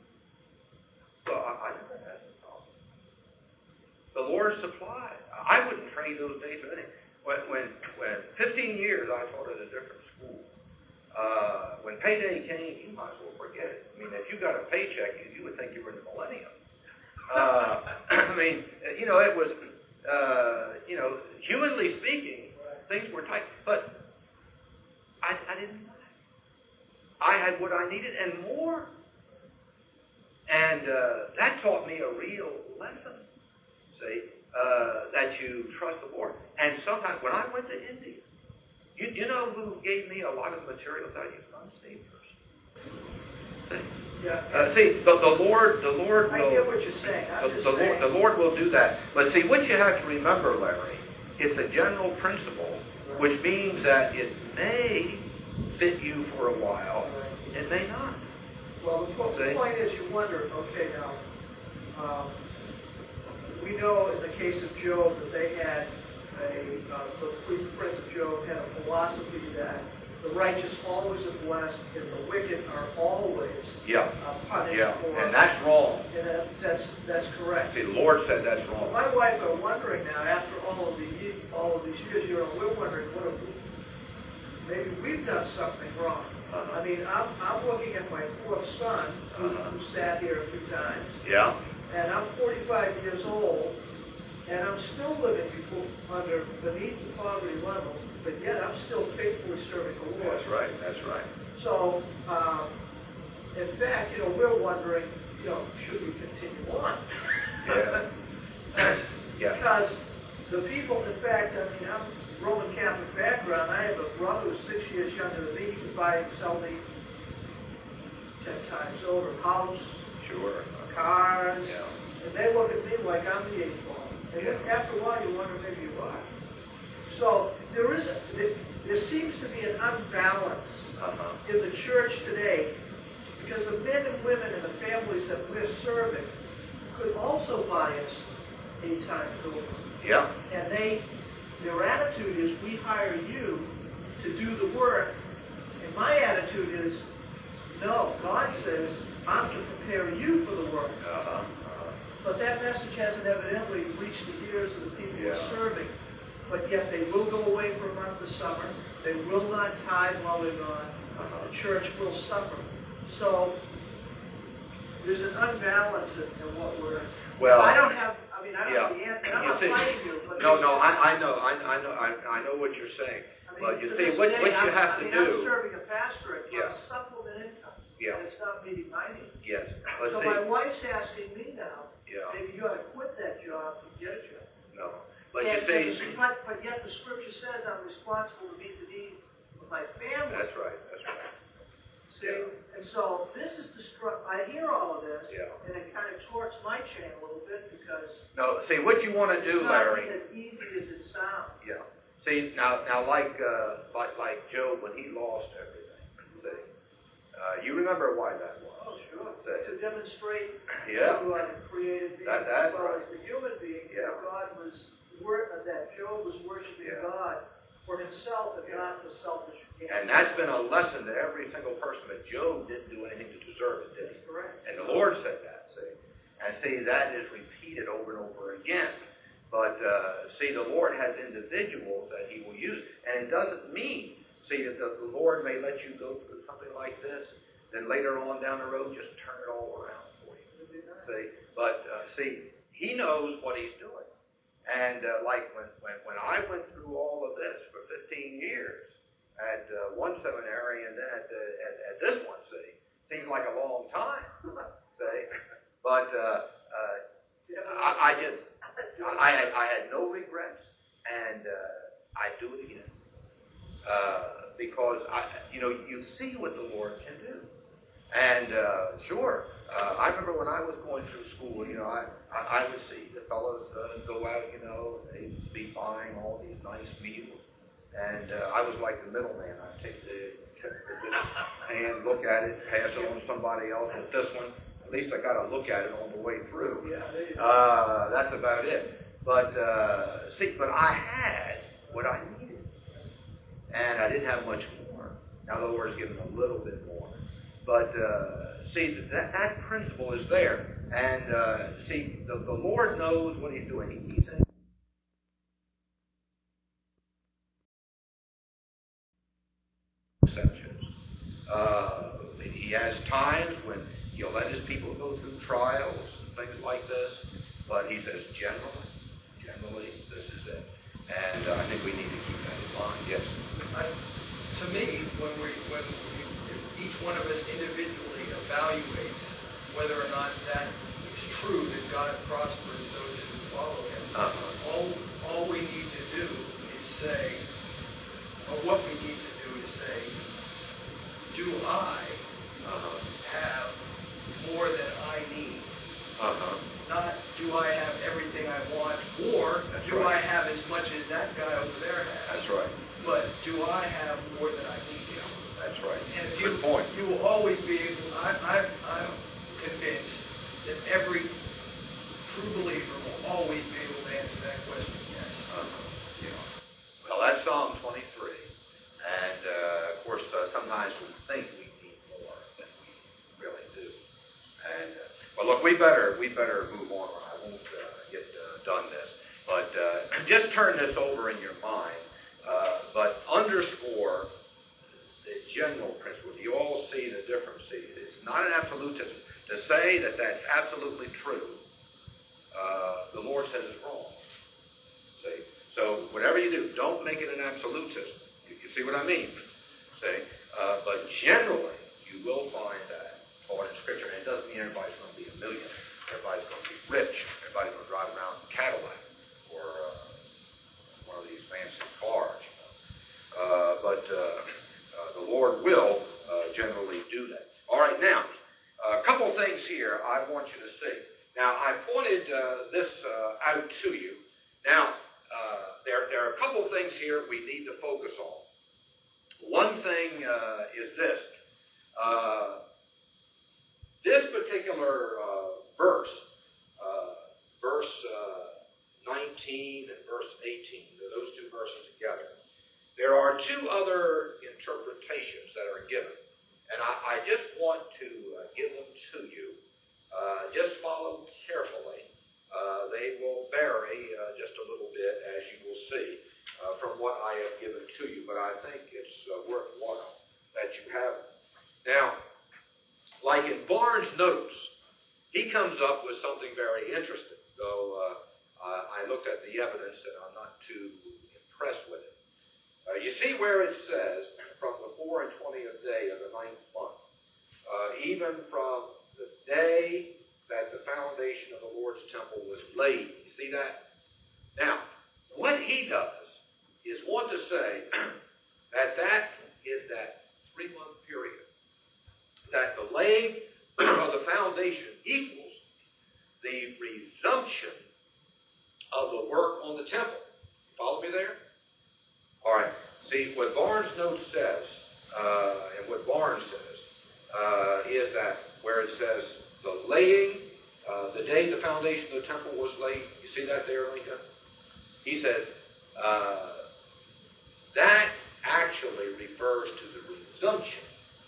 Well, I, I never had a problem. The Lord supplied. I wouldn't trade those days for anything. When, when, when fifteen years I taught at a different school, uh, when payday came, you might as well forget it. I mean, if you got a paycheck, you, you would think you were in the millennium. Uh, I mean, you know, it was, uh, you know, humanly speaking, things were tight. But I, I didn't mind. I had what I needed and more. And uh, that taught me a real lesson, see, uh, that you trust the Lord. And sometimes, when I went to India, you, you know who gave me a lot of materials I used? Unsaved person. See? Yeah. Uh, see, the, the Lord, the Lord will... I get what you're saying. I'm The, just the, Lord, saying. the Lord will do that. But see, what you have to remember, Larry, it's a general principle, which means that it may fit you for a while, it may not. Well, the, po- the See? point is, you wonder, okay, now, um, we know in the case of Job that they had a, uh, the three friends of Job had a philosophy that the righteous always are blessed and the wicked are always Yeah. uh, punished Yeah, for. and that's wrong. And that, that's, that's correct. See, the Lord said that's Well, wrong. my wife are wondering now, after all of the ye- all of these years, you know, we're wondering, what if we, maybe we've done something wrong. Uh-huh. I mean, I'm, I'm looking at my fourth son, who, Uh-huh. who sat here a few times, Yeah. and I'm forty-five years old, and I'm still living before, under, beneath the poverty level, but yet I'm still faithfully serving the Lord. That's right, that's right. So, um, in fact, you know, we're wondering, you know, should we continue on? Yeah. Yeah. Because the people, in fact, I mean, I'm Roman Catholic background. I have a brother who's six years younger than me. He could buy and sell me ten times over house, Sure. cars, Yeah. and they look at me like I'm the eighth ball. And then Yeah. after a while, you wonder maybe you are. So there is, a, there, there seems to be an unbalance Uh-huh. in the church today, because the men and women and the families that we're serving could also buy us eight times over. Yeah. And they, their attitude is, we hire you to do the work. And my attitude is, no, God says, I'm to prepare you for the work. Uh-huh. Uh-huh. But that message hasn't evidently reached the ears of the people Yeah. we're serving. But yet they will go away for a month of summer. They will not tithe while they're gone. Uh-huh. The church will suffer. So there's an unbalance in, in what we're... Well, I don't have, I mean, I don't yeah. have the answer. I'm You not see- fighting you. But No, it's no, just- I, I know, I, I know, I, I know what you're saying. I mean, But you to see, this what, day, what you I'm- have I to mean, do... I'm serving a pastorate for Yeah. a supplement income. Yeah. And it's not meeting my needs. Yes. Let's So see. my wife's asking me now, Yeah. maybe you ought to quit that job and get a job. No. But And- you see... and the- But, but yet the scripture says I'm responsible to meet the needs of my family. That's right, that's right. See? Yeah. And so this is the str- I hear all of this, Yeah. and it kind of torques my chain a little bit because No, see, what you want to do, it's not Larry... as easy as it sounds. Yeah. See, now, now, like, uh, like, like Job, when he lost everything, see, uh, you remember why that was? Oh, sure. Say- To demonstrate Yeah. to uh, the created being That- that's as well right. as the human being Yeah. that God was wor- uh, that Job was worshiping Yeah. God for himself and Yeah. not for selfish gain. And that's been a lesson to every single person. But Job didn't do anything to deserve it, did he? correct. And the Lord said that, see. And see, that is repeated over and over again. But, uh, see, the Lord has individuals that he will use. And it doesn't mean, see, that the, the Lord may let you go through something like this, then later on down the road, just turn it all around for you. See, but, uh, see, he knows what he's doing. And, uh, like, when, when, when I went through all of this for fifteen years at uh, one seminary and then at, the, at, at this one, see, seems like a long time, see. But, uh, uh, I, I just... I had, I had no regrets, and uh, I'd do it again. Uh, because, I, you know, you see what the Lord can do. And, uh, sure, uh, I remember when I was going through school, you know, I, I, I would see the fellows uh, go out, you know, they'd be buying all these nice meals. And uh, I was like the middleman. I'd take the, check the hand, look at it, pass it on to somebody else. With this one, at least I got to look at it on the way through. Uh, that's about it. But, uh, see, but I had what I needed. And I didn't have much more. Now the Lord's given a little bit more. But, uh, see, that, that principle is there. And, uh, see, the, the Lord knows what he's doing. He's in exceptions. Uh, he has times when he'll let his people go through trials and things like this, but he says generally, generally, this is it. And uh, I think we need to keep that in mind. Yes? I, to me, when we, when we, if each one of us individually evaluates whether or not that is true, that God prospers those who follow him, uh-huh. all, all we need to do is say, or what we need to do is say, do I uh-huh. have more than I need? Uh-huh. Not do I have everything I want, or That's do right. I have as much as that guy over there has? That's right. But do I have more than I need? That's right. And Good you, point. You will always be able, I, I, I'm convinced that every true believer will always be able to answer that question, yes. Uh-huh. Yeah. Well, that's Psalm twenty-three. And, uh, of course, uh, sometimes we think we need more than we really do. And, uh, well, look, we better we better move on, or I won't uh, get uh, done this. But uh, just turn this over in your mind, uh, but underscore the general principle. You all see the difference. See, it's not an absolutism. To say that that's absolutely true, uh, the Lord says it's wrong. See? So whatever you do, don't make it an absolutism. You can see what I mean. See? Uh, but generally, you will find that taught in Scripture. And it doesn't mean everybody's going to be a millionaire. Everybody's going to be rich. Everybody's going to drive around in a Cadillac or uh, one of these fancy cars. You know. uh, but uh, uh, the Lord will uh, generally do that. All right, now, a couple things here I want you to see. Now, I pointed uh, this uh, out to you. Now, uh, there, there are a couple things here we need to focus on. One thing uh, is this. Uh, this particular uh, verse, uh, verse uh, nineteen and verse eighteen, those two verses together, there are two other interpretations that are given. And I, I just want to uh, give them to you. Uh, just follow carefully. Uh, they will vary uh, just a little bit, as you will see, uh, from what I have given to you. But I think it's uh, worthwhile that you have it. Now, like in Barnes' notes, he comes up with something very interesting. Though uh, I looked at the evidence and I'm not too impressed with it. Uh, you see where it says, from the four and twentieth day of the ninth month, uh, even from the day that the foundation of the Lord's temple was laid. You see that? Now, what he does is want to say that that is that three-month period. That the laying of the foundation equals the resumption of the work on the temple. Follow me there? All right. See, what Barnes' note says, uh, and what Barnes says, uh, is that where it says the laying, uh, the day the foundation of the temple was laid, you see that there, Lincoln? He said, uh, that actually refers to the resumption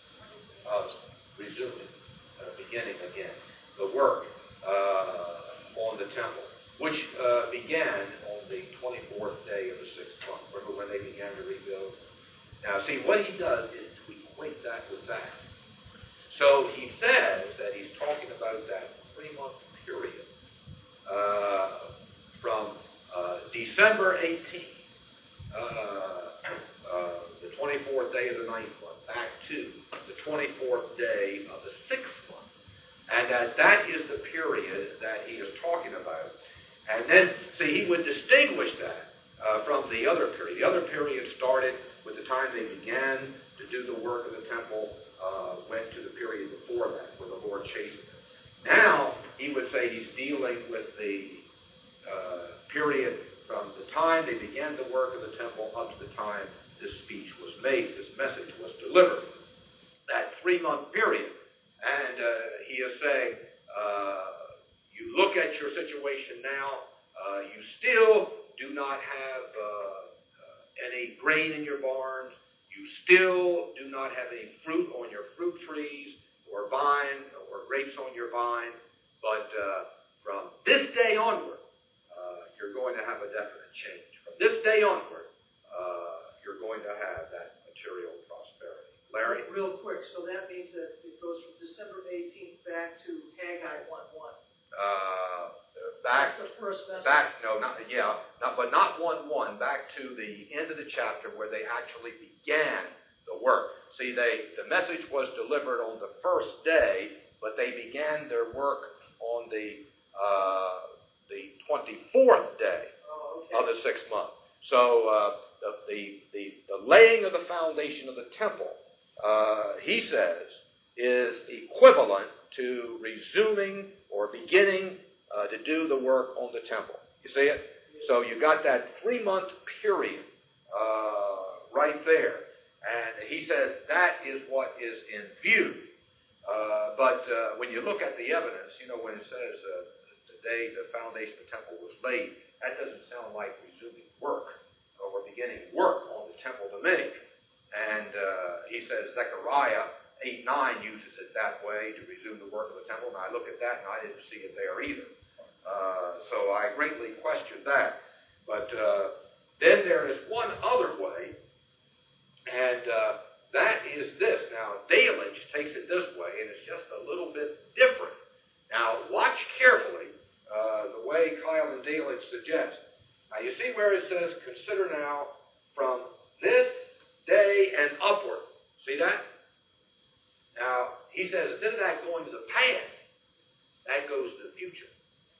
of resuming, uh, beginning again, the work uh, on the temple. which uh, began on the twenty-fourth day of the sixth month. Remember when they began to rebuild? Now, see, what he does is to equate that with that. So he says that he's talking about that three-month period uh, from uh, December eighteenth, uh, uh, the twenty-fourth day of the ninth month, back to the twenty-fourth day of the sixth month. And that that is the period that he is talking about. And then, see, he would distinguish that uh, from the other period. The other period started with the time they began to do the work of the temple, uh, went to the period before that, where the Lord chastened them. Now, he would say he's dealing with the uh, period from the time they began the work of the temple up to the time this speech was made, this message was delivered. That three-month period. And uh, he is saying, uh, you look at your situation now, uh, you still do not have uh, uh, any grain in your barns, you still do not have any fruit on your fruit trees, or vine, or grapes on your vine, but uh, from this day onward, uh, you're going to have a definite change. From this day onward, uh, you're going to have that material prosperity. Larry? Real quick, so that means that it goes from December eighteenth back to Haggai one one. Uh, back, That's the first message. back, no, not, yeah, not, but not one one, back to the end of the chapter where they actually began the work. See, they, the message was delivered on the first day, but they began their work on the, uh, the twenty-fourth day Oh, okay. of the sixth month. So, uh, the, the, the, the laying of the foundation of the temple, uh, he says, is equivalent to resuming or beginning uh, to do the work on the temple. You see it? So you got that three-month period uh, right there. And he says that is what is in view. Uh, but uh, when you look at the evidence, you know, when it says uh, the day the foundation of the temple was laid, that doesn't sound like resuming work or beginning work on the temple to me. And uh, he says Zechariah eight nine uses it that way to resume the work of the temple. And I look at that and I didn't see it there either. Uh, so I greatly question that. But uh, then there is one other way, and uh, that is this. Now, Delitzsch takes it this way, and it's just a little bit different. Now, watch carefully uh, the way Keil and Delitzsch suggest. Now, you see where it says, consider now from this day and upward. See that? Now, he says, instead of that going to the past, that goes to the future.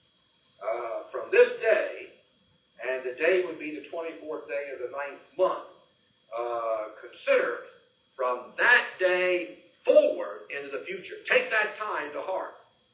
Uh, from this day, and the day would be the twenty-fourth day of the ninth month, uh, consider from that day forward into the future. Take that time to heart.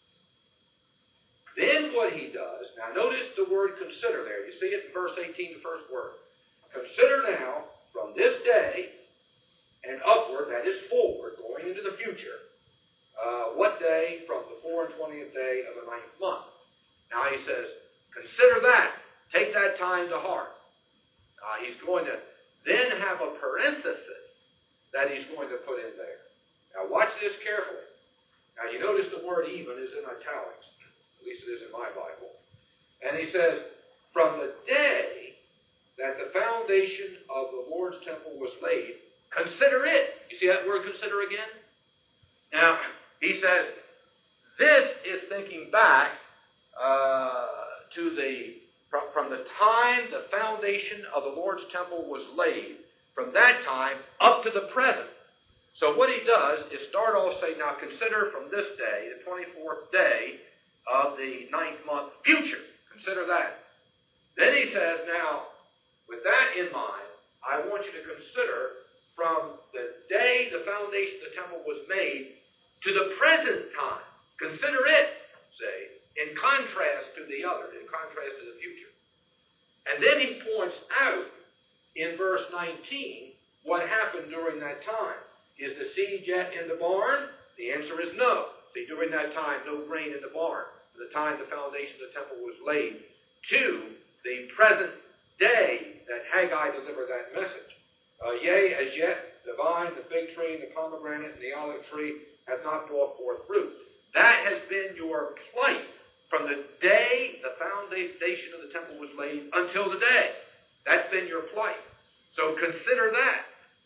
Then what he does, now notice the word consider there. You see it in verse eighteen, the first word. Consider now from this day and upward, that is forward, going into the future, uh, what day from the four and twentieth day of the ninth month. Now he says, consider that. Take that time to heart. Uh, he's going to then have a parenthesis that he's going to put in there. Now watch this carefully. Now you notice the word even is in italics. At least it is in my Bible. And he says, from the day that the foundation of the Lord's temple was laid, consider it. You see that word consider again? Now, he says, this is thinking back uh, to the, from, from the time the foundation of the Lord's temple was laid, from that time up to the present. So what he does is start off saying, now consider from this day, the twenty-fourth day of the ninth month, future. Consider that. Then he says, now, with that in mind, I want you to consider from the day the foundation of the temple was made to the present time. Consider it, say, in contrast to the other, in contrast to the future. And then he points out in verse nineteen what happened during that time. Is the seed yet in the barn? The answer is no. See, during that time, no grain in the barn. From the time the foundation of the temple was laid to the present day that Haggai delivered that message. Uh, yea, as yet, the vine, the fig tree, and the pomegranate, and the olive tree have not brought forth fruit. That has been your plight from the day the foundation of the temple was laid until today. That's been your plight. So consider that.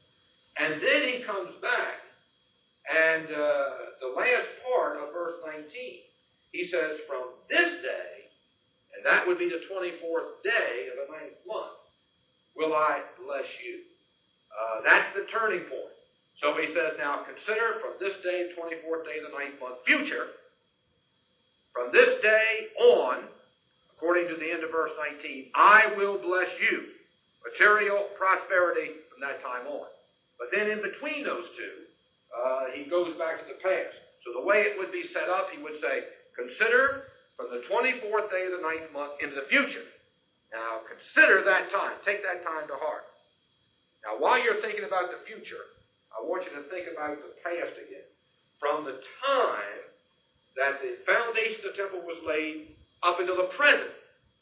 And then he comes back, and uh, the last part of verse nineteen, he says, from this day, and that would be the twenty-fourth day of the ninth month, will I bless you. Uh, that's the turning point. So he says, now consider from this day, twenty-fourth day of the ninth month, future, from this day on, according to the end of verse nineteen, I will bless you. Material prosperity from that time on. But then in between those two, uh, he goes back to the past. So the way it would be set up, he would say, consider from the twenty-fourth day of the ninth month into the future. Now consider that time. Take that time to heart. Now while you're thinking about the future, I want you to think about the past again. From the time that the foundation of the temple was laid up until the present.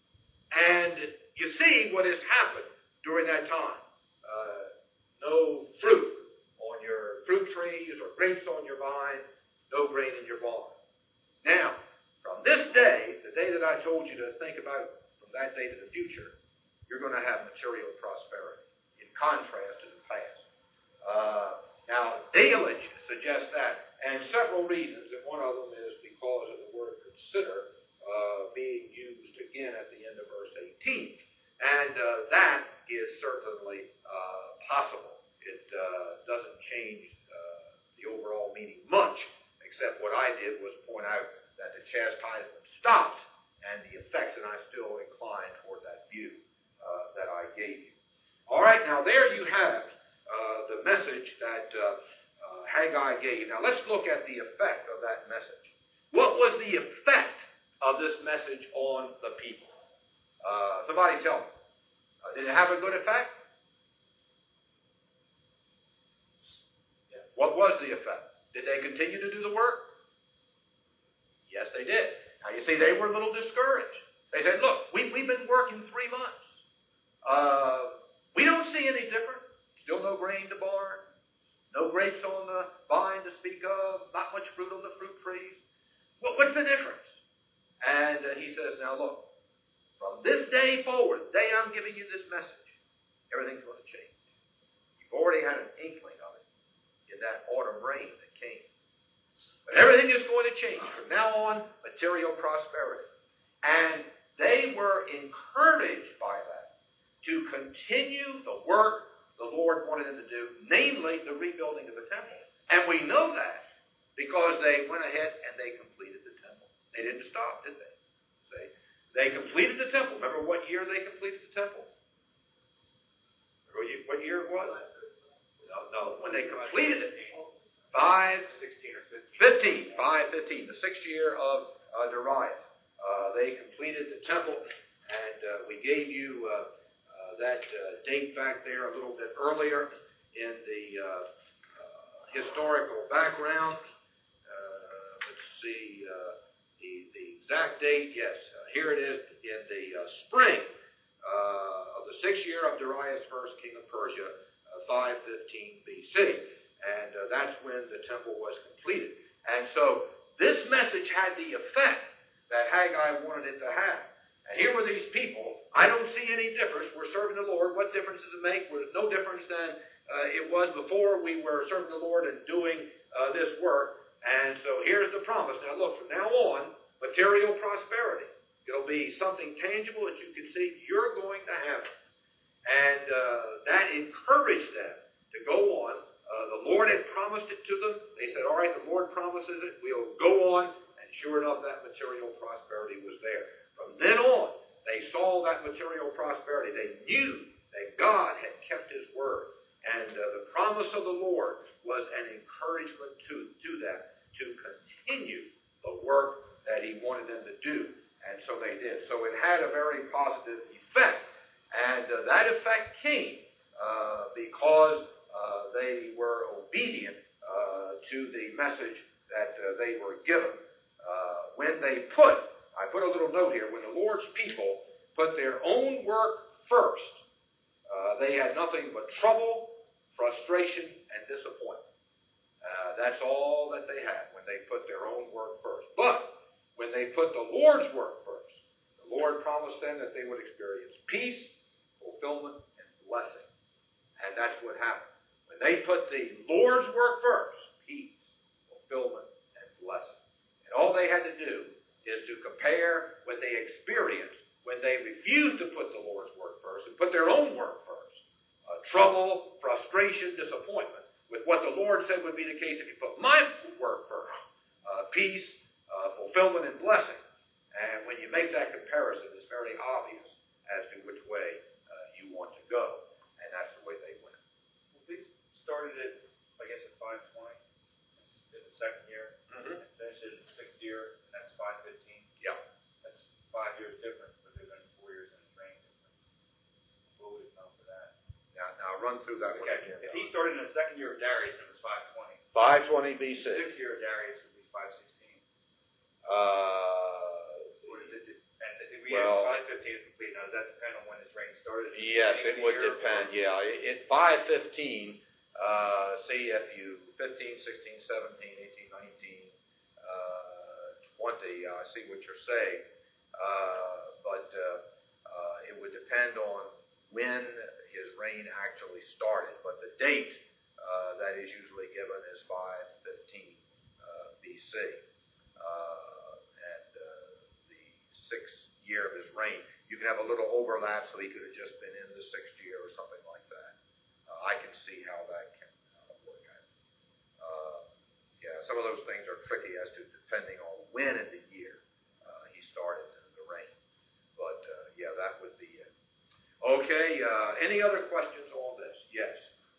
And you see what has happened during that time. Uh, no fruit on your fruit trees or grapes on your vine, no grain in your barn. Now, from this day, the day that I told you to think about from that day to the future, you're going to have material prosperity in contrast to the past. Uh, now, Delitzsch suggests that, and several reasons, and one of them is because of the word consider uh, being used again at the end of verse eighteen. And uh, that is certainly uh, possible. It uh, doesn't change uh, the overall meaning much, except what I did was point out that the chastisement stopped and the effects, and I still incline toward that view uh, that I gave you. All right, now there you have uh, the message that uh, uh, Haggai gave. Now let's look at the effect of that message. What was the effect of this message on the people? Uh, somebody tell me. Uh, did it have a good effect? Yeah. What was the effect? Did they continue to do the work? Yes, they did. Now, you see, they were a little discouraged. They said, look, we, we've been working three months. Uh, we don't see any different. Still no grain to barn. No grapes on the vine to speak of. Not much fruit on the fruit trees. What, what's the difference? And uh, he says, now look, from this day forward, the day I'm giving you this message, everything's going to change. You've already had an inkling of it in that autumn rain that came. But everything is going to change. From now on, material prosperity. And they were encouraged by that to continue the work the Lord wanted them to do, namely the rebuilding of the temple. And we know that because they went ahead and they completed the temple. They didn't stop, did they? See? They completed the temple. Remember what year they completed the temple? Remember what year it was? No, no. When they completed it, five, sixteen or fifteen. Fifteen, five, fifteen, the sixth year of uh, Darius. Uh, they completed the temple, and uh, we gave you uh, uh, that uh, date back there a little bit earlier in the uh, uh, historical background. Uh, let's see uh, the the exact date. Yes. Here it is in the uh, spring uh, of the sixth year of Darius first, king of Persia, uh, five fifteen B C. And uh, that's when the temple was completed. And so this message had the effect that Haggai wanted it to have. And here were these people. I don't see any difference. We're serving the Lord. What difference does it make? Well, there's no difference than uh, it was before we were serving the Lord and doing uh, this work. And so here's the promise. Now look, from now on, material prosperity. It'll be something tangible that you can see you're going to have it. And uh, that encouraged them to go on. Uh, the Lord had promised it to them. They said, all right, the Lord promises it. We'll go on. And sure enough, that material prosperity was there. From then on, they saw that material prosperity. They knew that God had kept His word. And uh, the promise of the Lord was an encouragement to, to them to continue the work that He wanted them to do. And so they did. So it had a very positive effect. And uh, that effect came uh, because uh, they were obedient uh, to the message that uh, they were given. Uh, when they put, I put a little note here, when the Lord's people put their own work first, uh, they had nothing but trouble, frustration, and disappointment. Uh, that's all that they had when they put their own work first. But when they put the Lord's work first, the Lord promised them that they would experience peace, fulfillment, and blessing. And that's what happened. When they put the Lord's work first, peace, fulfillment, and blessing. And all they had to do is to compare what they experienced when they refused to put the Lord's work first and put their own work first. Uh, trouble, frustration, disappointment, with what the Lord said would be the case if you put my work first. Uh, peace, uh, fulfillment, and blessing. And when you make that comparison, it's very obvious as to which way uh, you want to go. And that's the way they went. Well, they started it, I guess, at five twenty in the second year, Mm-hmm. and finished it in the sixth year, and that's five fifteen. Yeah. That's five years difference, but there's only four years in the training difference. What would it come for that? Now, now run through that one Okay, again. if he started in the second year of Darius, it was five twenty. five twenty B C. Sixth year of Darius would be five sixteen. Uh, Or is it, and if we Well- have five fifteen is complete, now does that depend on when this reign started? yes, Beginning it of would the year, depend. or- Yeah, at five fifteen, uh, see if you fifteen, sixteen, seventeen, eighteen, nineteen, uh, twenty. I see what you're saying, uh, but uh, uh, it would depend on when his reign actually started. But the date uh, that is usually given is five fifteen uh, B C. Uh, and uh, the sixth year of his reign. You can have a little overlap, so he could have just been in the sixth year or something like that. Uh, I can see how that can uh, work out. Uh, yeah, some of those things are tricky as to depending on when in the year uh, he started the reign. But uh, yeah, that would be it. Okay, uh, any other questions on this? Yes.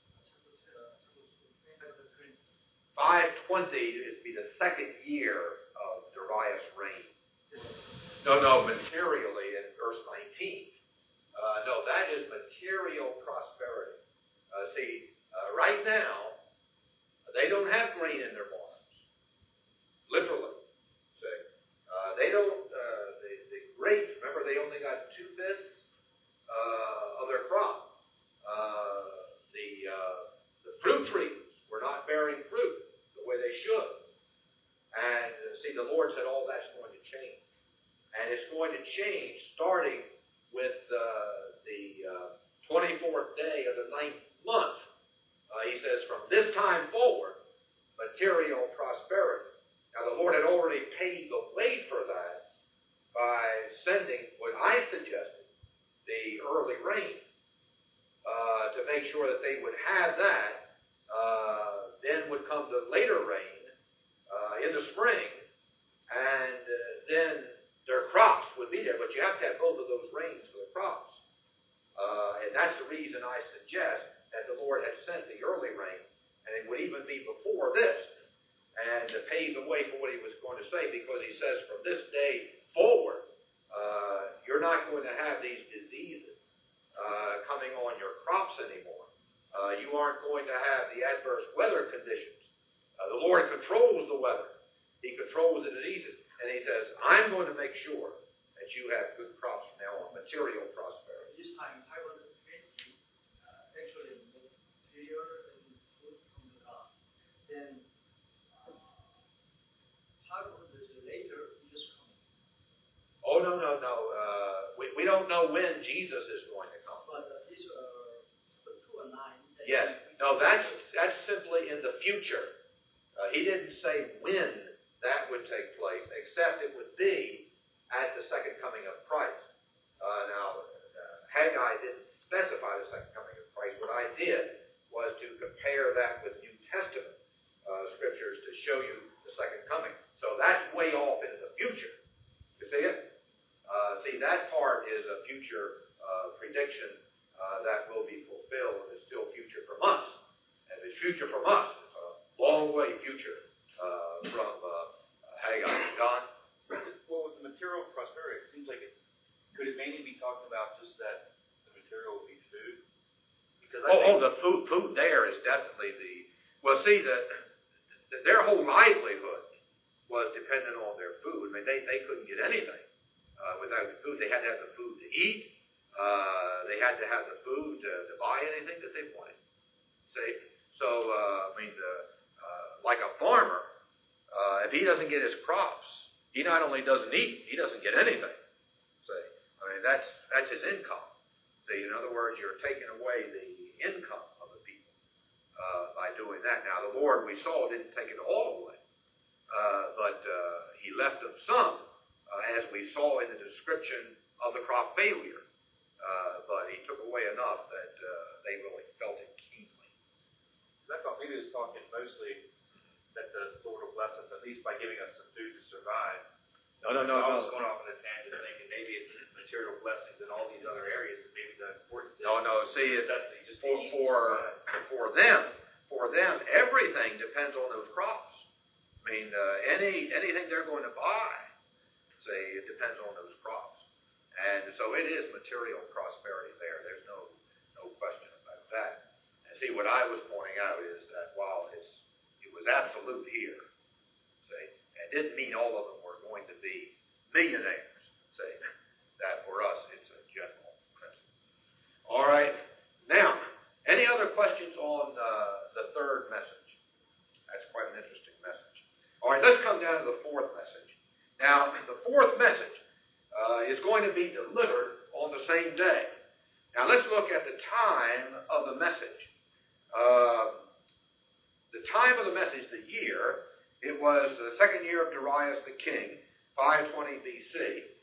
five twenty is be the second year of Darius' reign. No, no, materially in verse nineteen. Uh, no, that is material prosperity. Uh, see, uh, right now, they don't have grain in their barns. Literally. See, uh, they don't, uh, the, the grapes, remember, they only got two fifths uh, of their crop. Uh, the, uh, the fruit trees were not bearing fruit the way they should. And uh, see, the Lord said all that's going to change. And it's going to change starting with uh, the uh, twenty-fourth day of the ninth month. Uh, he says, from this time forward, material prosperity. Now, the Lord had already paved the way for that by sending what I suggested, the early rain, uh, to make sure that they would have that. Uh, then would come the later rain uh, in the spring, and uh, then their crops would be there. But you have to have both of those rains for the crops. Uh, and that's the reason I suggest that the Lord had sent the early rain, and it would even be before this, and to pave the way for what he was going to say, because he says from this day forward, uh, you're not going to have these diseases uh, coming on your crops anymore. Uh, you aren't going to have the adverse weather conditions. Uh, the Lord controls the weather. He controls the diseases. And he says, I'm going to make sure that you have good crops from now on, material prosperity. This time, I was twenty, uh, actually, material and food from the God. Then, uh, part of this later is coming. Oh, no, no, no. Uh, we, we don't know when Jesus is going to come. But uh, this, uh, two and nine. Yes. No, that's, that's simply in the future. Uh, he didn't say when that would take place, except it would be at the second coming of Christ. Uh, now, uh, Haggai didn't specify the second coming of Christ. What I did was to compare that with New Testament uh, scriptures to show you the second coming. So that's way off into the future. You see it? Uh, see, that part is a future uh, prediction uh, that will be fulfilled, and is still future from us. And if it's future from us, it's a long way future uh, from uh, Haggai. Don? Well, with the material prosperity, it seems like it's, could it mainly be talking about just that the material would be food? Because I Oh, think, oh, the food, food there is definitely the, well, see, the, the, their whole livelihood was dependent on their food. I mean, they, they couldn't get anything uh, without the food. They had to have the food to eat. Uh, they had to have the food to, to buy anything that they wanted. See? So, uh, I mean, uh, uh, like a farmer, uh, if he doesn't get his crops, he not only doesn't eat, he doesn't get anything. See, I mean, that's, that's his income. See, in other words, you're taking away the income of the people uh, by doing that. Now, the Lord, we saw, didn't take it all away, uh, but uh, he left them some, uh, as we saw in the description of the crop failure. Uh, but he took away enough that uh, they really felt it keenly. I thought maybe he was talking mostly that the Lord will bless us, at least by giving us some food to survive. No, no, no, so I no. was going off on a tangent thinking maybe it's material blessings in all these other areas, and maybe the importance No, is no, see, it's, necessity just to for, eat and for, survive. for them, for them, everything depends on those crops. I mean, uh, any anything they're going to buy, say, it depends on those crops. And so it is material prosperity there. There's no no question about that. And see, what I was pointing out is that while it's it was absolute here, say, it didn't mean all of them were going to be millionaires. Say, that for us, it's a general principle. All right. Now, any other questions on uh, the third message? That's quite an interesting message. All right, let's come down to the fourth message. Now, the fourth message Uh, is going to be delivered on the same day. Now let's look at the time of the message. Uh, the time of the message, the year, it was the second year of Darius the king, five twenty B C.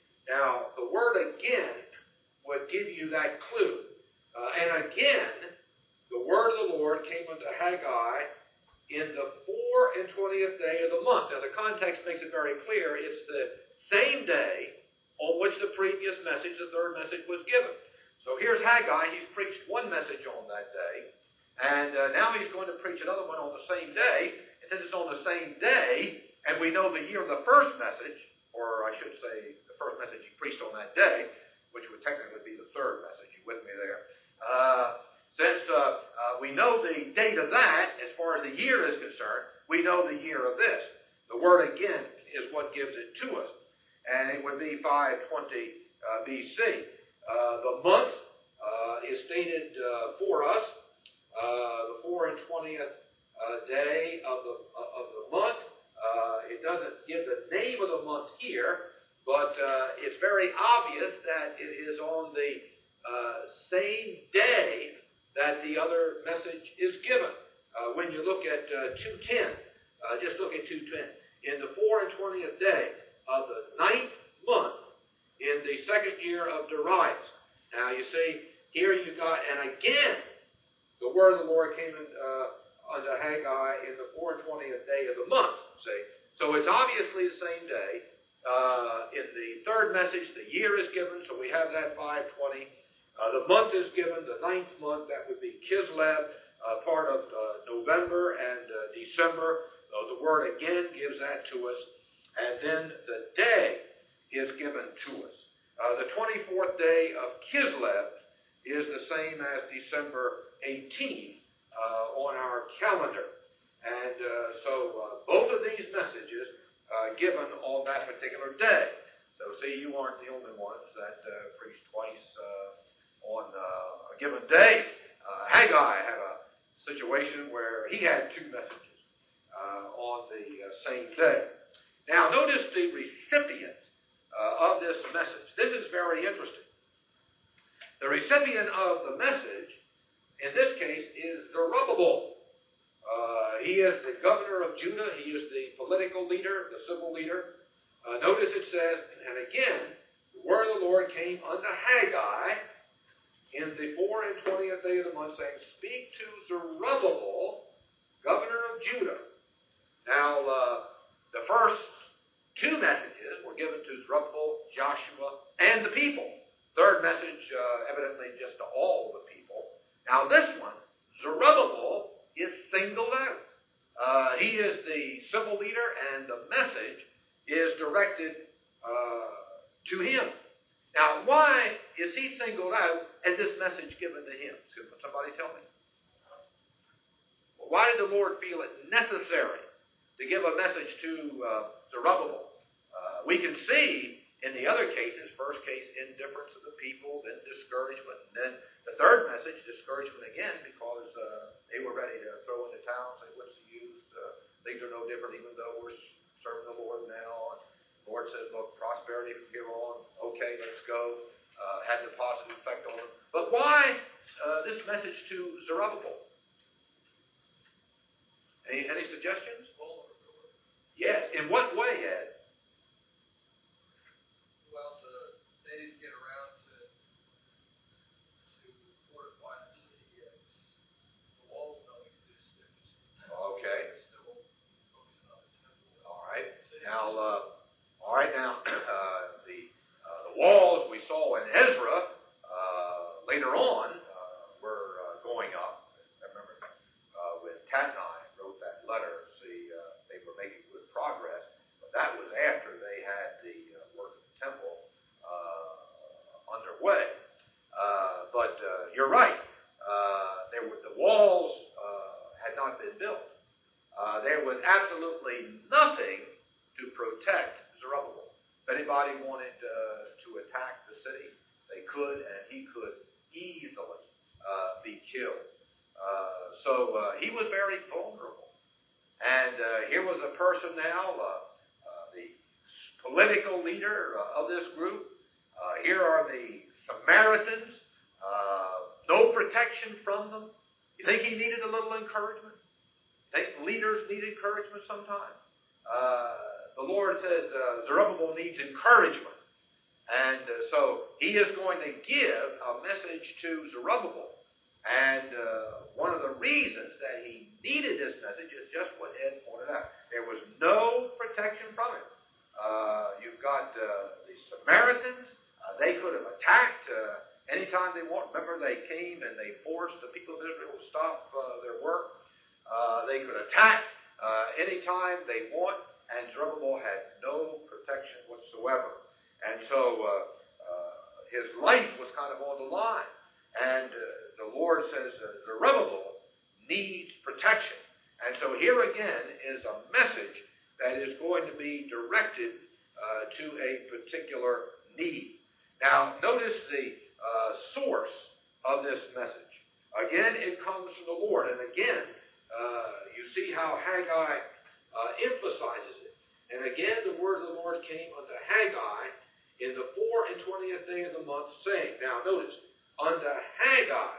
Now the word again would give you that clue. Uh, and again, the word of the Lord came unto Haggai in the four and twentieth day of the month. Now the context makes it very clear. It's the same day on which the previous message, the third message, was given. So here's Haggai. He's preached one message on that day, and uh, now he's going to preach another one on the same day. And since it's on the same day, and we know the year of the first message, or I should say the first message he preached on that day, which would technically be the third message. You with me there? Uh, since uh, uh, we know the date of that, as far as the year is concerned, we know the year of this. The word again is what gives it to us. And it would be five twenty uh, B C. Uh, the month uh, is stated uh, for us, uh, the four and twentieth uh, day of the uh, of the month. Uh, it doesn't give the name of the month here, but uh, it's very obvious that it is on the uh, same day that the other message is given. Uh, when you look at uh, two ten, uh, just look at two ten. In the four and twentieth day of the ninth month in the second year of Darius. Now you see, here you got, and again, the word of the Lord came in, uh, unto Haggai in the four and twentieth day of the month. See, so it's obviously the same day. Uh, in the third message, the year is given, so we have that five twenty. Uh, the month is given, the ninth month, that would be Kislev, uh, part of uh, November and uh, December. Uh, the word again gives that to us. And then the day is given to us. Uh, the twenty-fourth day of Kislev is the same as December eighteenth uh, on our calendar. And uh, so uh, both of these messages uh, given on that particular day. So see, you aren't the only ones that uh, preach twice uh, on uh, a given day. Uh, Haggai had a situation where he had two messages uh, on the uh, same day. Now, notice the recipient uh, of this message. This is very interesting. The recipient of the message, in this case, is Zerubbabel. Uh, he is the governor of Judah. He is the political leader, the civil leader. Uh, notice it says, and again, the word of the Lord came unto Haggai in the four and twentieth day of the month, saying, speak to Zerubbabel, governor of Judah. Now, uh, the first two messages were given to Zerubbabel, Joshua, and the people. Third message, uh, evidently just to all the people. Now this one, Zerubbabel, is singled out. Uh, he is the civil leader, and the message is directed uh, to him. Now, why is he singled out and this message given to him? Can somebody tell me? Well, why did the Lord feel it necessary to give a message to uh, Zerubbabel? Uh, we can see in the other cases, first case, indifference of the people, then discouragement, and then the third message, discouragement again, because uh, they were ready to throw in the towel and say, what's the use? Uh, things are no different, even though we're serving the Lord now. The Lord says, look, prosperity from here on, okay, let's go. Uh, had a positive effect on them. But why uh, this message to Zerubbabel? Any, any suggestions? Yes. In what way, Ed? Well, the, they didn't get around to to fortify the city yet. The walls don't exist. They're just Okay. they're still focusing on the temple. All right. City Now, was- uh, all right. Now, uh, the uh, the walls we saw in Ezra uh, later on uh, were uh, going up. I remember uh, when Tatnai wrote that letter. See, uh, they were making good progress, but that was after they had the uh, work of the temple uh, underway. Uh, but uh, you're right. Uh, there were the walls uh, had not been built. Uh, there was absolutely nothing to protect Zerubbabel. If anybody wanted uh, to attack the city, they could, and he could easily uh, be killed. Uh, so uh, he was very vulnerable. And uh, here was a person now, uh, uh, the political leader uh, of this group. Uh, here are the Samaritans. Uh, no protection from them. You think he needed a little encouragement? You think leaders need encouragement sometimes? Uh, the Lord says uh, Zerubbabel needs encouragement. And uh, so he is going to give a message to Zerubbabel. And uh, one of the reasons that he needed this message is just what Ed pointed out. There was no protection from him. Uh, you've got uh, the Samaritans. Uh, they could have attacked uh, anytime they want. Remember, they came and they forced the people of Israel to stop uh, their work. Uh, they could attack uh, anytime they want. And Zerubbabel had no protection whatsoever. And so uh, uh, his life was kind of on the line. And uh, the Lord says uh, Zerubbabel needs protection. And so here again is a message that is going to be directed uh, to a particular need. Now, notice the uh, source of this message. Again, it comes from the Lord. And again, uh, you see how Haggai uh, emphasizes it. And again, the word of the Lord came unto Haggai in the four and twentieth day of the month, saying. Now, notice, unto Haggai.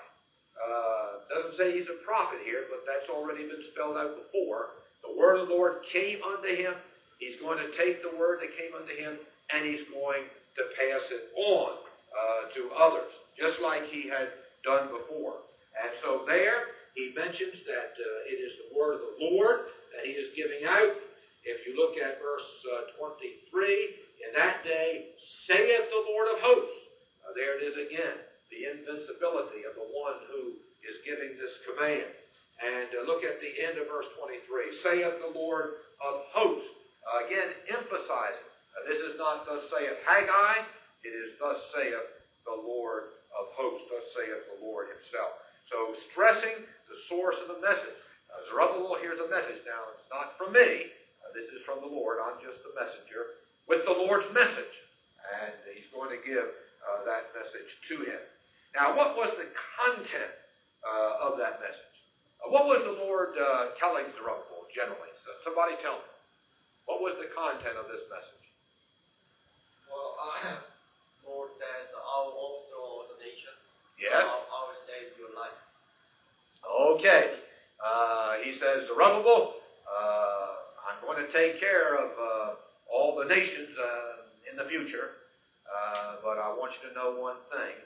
Uh, doesn't say he's a prophet here, but that's already been spelled out before. The word of the Lord came unto him. He's going to take the word that came unto him, and he's going to pass it on uh, to others, just like he had done before. And so there, he mentions that uh, it is the word of the Lord that he is giving out. If you look at verse uh, twenty-three, in that day, saith the Lord of hosts. Uh, there it is again. The invincibility of the one who is giving this command. And uh, look at the end of verse twenty-three. Saith the Lord of hosts. Uh, again, emphasizing. Uh, this is not thus saith Haggai. It is thus saith the Lord of hosts. Thus saith the Lord himself. So stressing the source of the message. Uh, Zerubbabel hears a message. Now, it's not from me. Uh, this is from the Lord. I'm just the messenger with the Lord's message. And he's going to give uh, that message to him. Now, what was the content uh, of that message? Uh, what was the Lord uh, telling Zerubbabel generally? So somebody tell me. What was the content of this message? Well, uh, Lord says, I will overthrow all the nations. Yes. I I will save your life. Okay. Uh, he says, Zerubbabel, uh, I'm going to take care of uh, all the nations uh, in the future, uh, but I want you to know one thing.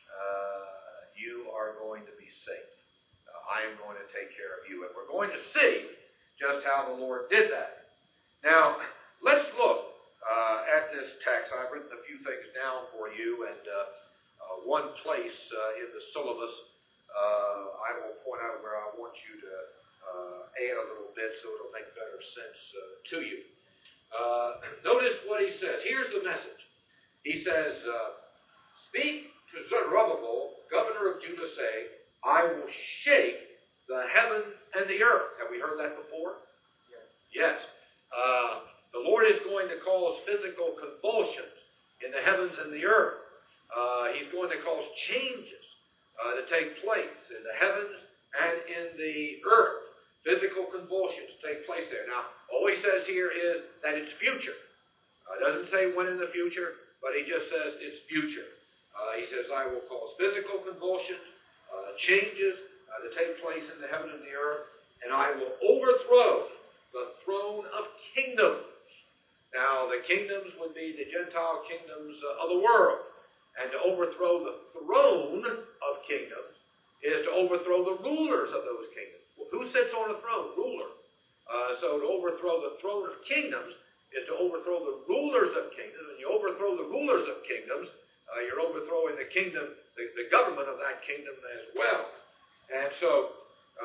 Uh, you are going to be safe. Uh, I am going to take care of you. And we're going to see just how the Lord did that. Now, let's look uh, at this text. I've written a few things down for you, and uh, uh, one place uh, in the syllabus uh, I will point out where I want you to uh, add a little bit so it'll make better sense uh, to you. Uh, notice what he says. Here's the message. He says, uh, speak to Zerubbabel, governor of Judah, say, I will shake the heavens and the earth. Have we heard that before? Yes. Yes. Uh, the Lord is going to cause physical convulsions in the heavens and the earth. Uh, he's going to cause changes uh, to take place in the heavens and in the earth. Physical convulsions take place there. Now, all he says here is that it's future. Uh, doesn't say when in the future, but he just says it's future. Uh, he says, I will cause physical convulsions, uh, changes uh, to take place in the heaven and the earth, and I will overthrow the throne of kingdoms. Now, the kingdoms would be the Gentile kingdoms uh, of the world. And to overthrow the throne of kingdoms is to overthrow the rulers of those kingdoms. Well, who sits on a throne? Ruler. Uh, so to overthrow the throne of kingdoms is to overthrow the rulers of kingdoms. When you overthrow the rulers of kingdoms, uh, you're overthrowing the kingdom, the, the government of that kingdom as well. And so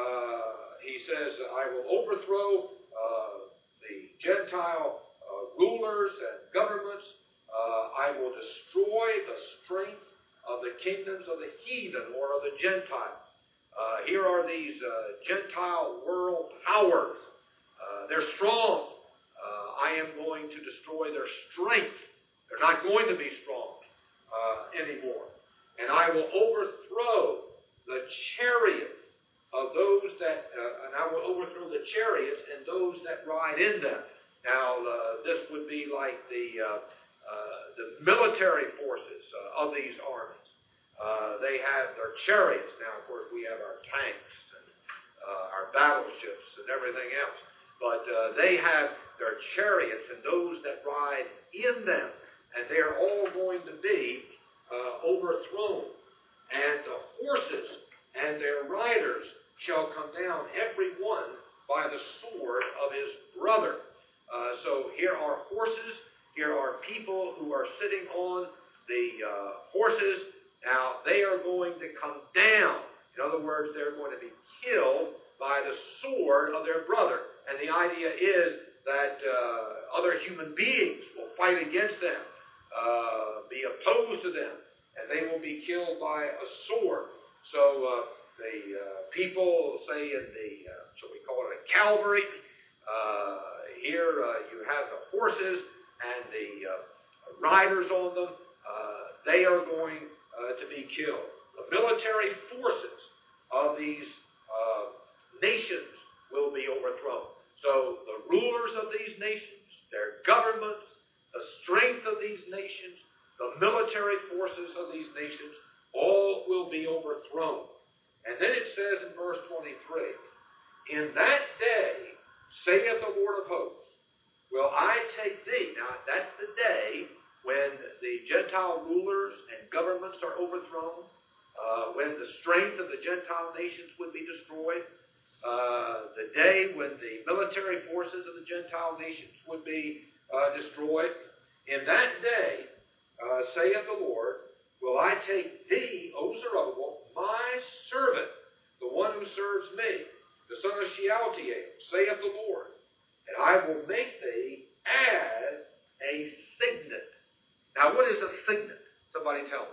uh, he says, I will overthrow uh, the Gentile uh, rulers and governments. Uh, I will destroy the strength of the kingdoms of the heathen or of the Gentiles. Uh, here are these uh, Gentile world powers. Uh, they're strong. Uh, I am going to destroy their strength. They're not going to be strong uh, anymore. And I will overthrow the chariots of those that, uh, and I will overthrow the chariots and those that ride in them. Now, uh, this would be like the uh, uh, the military forces uh, of these armies. Uh, they have their chariots. Now, of course, we have our tanks and uh, our battleships and everything else. But uh, they have their chariots and those that ride in them. And they're all going to be uh, overthrown. And the horses and their riders shall come down, every one by the sword of his brother. Uh, so here are horses. Here are people who are sitting on the uh, horses. Now, they are going to come down. In other words, they're going to be killed by the sword of their brother. And the idea is that uh, other human beings will fight against them, uh, be opposed to them, and they will be killed by a sword. So uh, the uh, people, say in the, uh, so we call it a cavalry, uh, here uh, you have the horses and the uh, riders on them. Uh, they are going uh, to be killed. The military forces of these uh, nations will be overthrown. So the rulers of these nations, their governments, the strength of these nations, the military forces of these nations, all will be overthrown. And then it says in verse twenty-three, in that day, saith the Lord of hosts, will I take thee. Now, that's the day when the Gentile rulers and governments are overthrown, uh, when the strength of the Gentile nations would be destroyed, uh, the day when the military forces of the Gentile nations would be uh, destroyed. In that day, uh, saith the Lord, will I take thee, O Zerubbabel, my servant, the one who serves me, the son of Shealtiel, saith the Lord, and I will make thee as a signet. Now, what is a signet? Somebody tell me.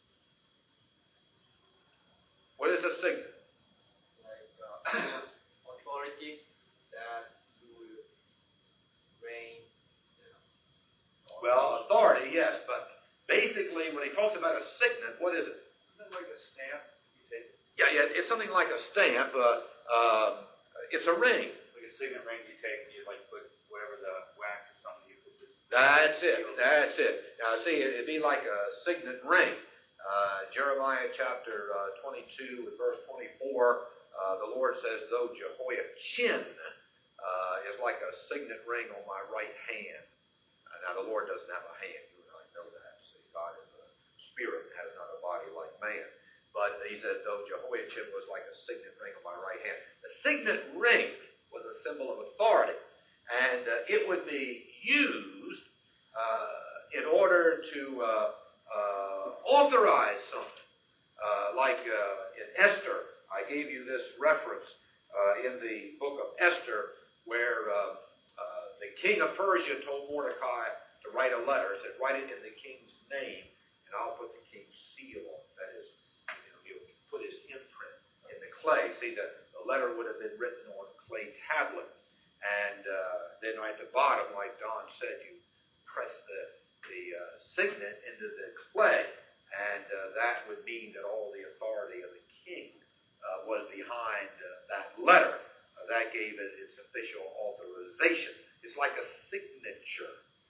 What is a signet? Like uh, authority that you will reign. You know, Well, authority, yes, but basically, when he talks about a signet, what is it? Isn't it like a stamp? You take Yeah, yeah, it's something like a stamp. Uh, uh, it's a ring. like a signet ring you take and you like put whatever the wax or something you put this. That's it. That's it. Now, see, it'd be like a signet ring. Uh, Jeremiah chapter uh, twenty-two, verse twenty-four, uh, the Lord says, though Jehoiachin uh, is like a signet ring on my right hand. Uh, now, the Lord doesn't have a hand. You and I know that. See, God is a spirit and has not a body like man. But he says, though Jehoiachin was like a signet ring on my right hand. The signet ring was a symbol of authority. And uh, it would be used uh, in order to uh, uh, authorize something. Uh, like uh, in Esther, I gave you this reference uh, in the book of Esther, where uh, uh, the king of Persia told Mordecai to write a letter. He said, write it in the king's name, and I'll put the king's seal on it. That is, you know, he'll put his imprint in the clay. See, the, the letter would have been written on clay tablets. And uh, then at the bottom, like Don said, you press the, the uh, signet into the clay, and uh, that would mean that all the authority of the king uh, was behind uh, that letter. Uh, that gave it its official authorization. It's like a signature. Uh,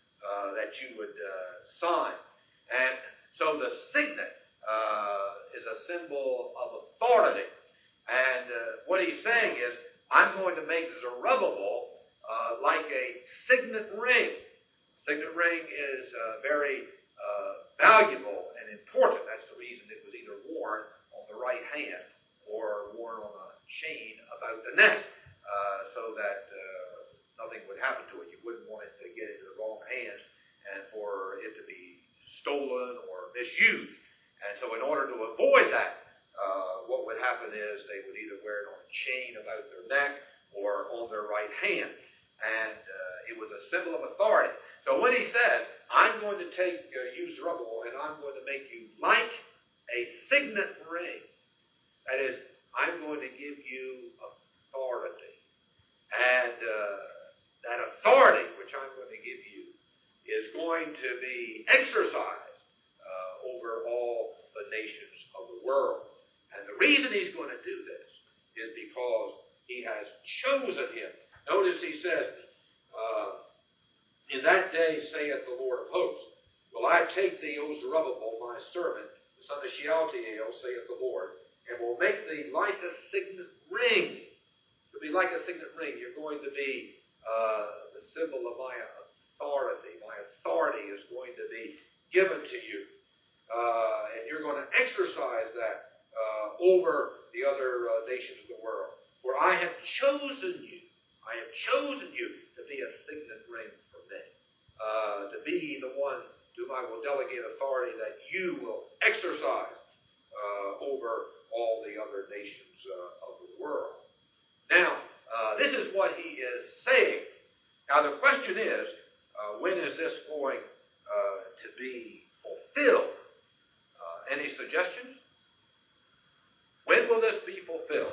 uh, that you would uh, sign. And so the signet uh, is a symbol of authority. And uh, what he's saying is, I'm going to make Zerubbabel uh, like a signet ring. Signet ring is uh, very uh, valuable and important. That's the reason it was either worn on the right hand or worn on a chain about the neck, uh, so that uh, nothing would happen to it. You wouldn't want it to get into the wrong hands and for it to be stolen or misused. And so in order to avoid that, uh, what would happen is they would either wear it on a chain about their neck or on their right hand. And uh, it was a symbol of authority. So when he says, I'm going to take uh, you, Zerubbabel, and I'm going to make you like a signet ring, that is, I'm going to give you authority. And uh, that authority which I'm going to give you is going to be exercised uh, over all the nations of the world. And the reason he's going to do this is because he has chosen him. Notice he says, uh, in that day, saith the Lord of hosts, will I take thee, O Zerubbabel, my servant, the son of Shealtiel, saith the Lord, and will make thee like a signet ring. To be like a signet ring, you're going to be uh, the symbol of my authority. My authority is going to be given to you. Uh, and you're going to exercise that uh, over the other uh, nations of the world. For I have chosen you. I have chosen you to be a signet ring for me. Uh, to be the one to whom I will delegate authority that you will exercise uh, over all the other nations uh, of the world. Now, uh, this is what he is saying. Now, the question is, uh, when is this going uh, to be fulfilled? Uh, any suggestions? When will this be fulfilled?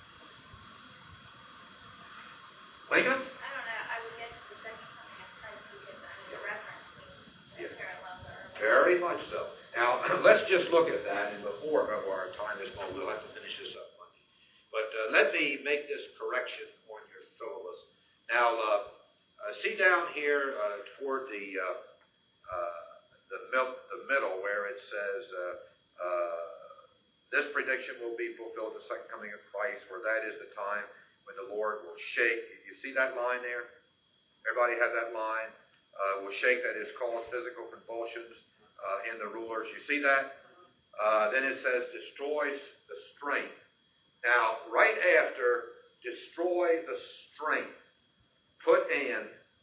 Lincoln? I don't know. I would guess the second coming of Christ because I mean, the reference means Yeah. parallel or Very much so. Now, let's just look at that, and before our time is gone, we'll have to finish this up. But uh, let me make this correction on your syllabus. Now, uh, uh, see down here uh, toward the uh, uh, the, mil- the middle where it says, uh, uh, this prediction will be fulfilled, the second coming of Christ, for that is the time when the Lord will shake. You see that line there? Everybody have that line? Uh, will shake, that is, cause physical convulsions uh, in the rulers. You see that? Uh, then it says, destroys the strength. Now, right after destroy the strength, put in,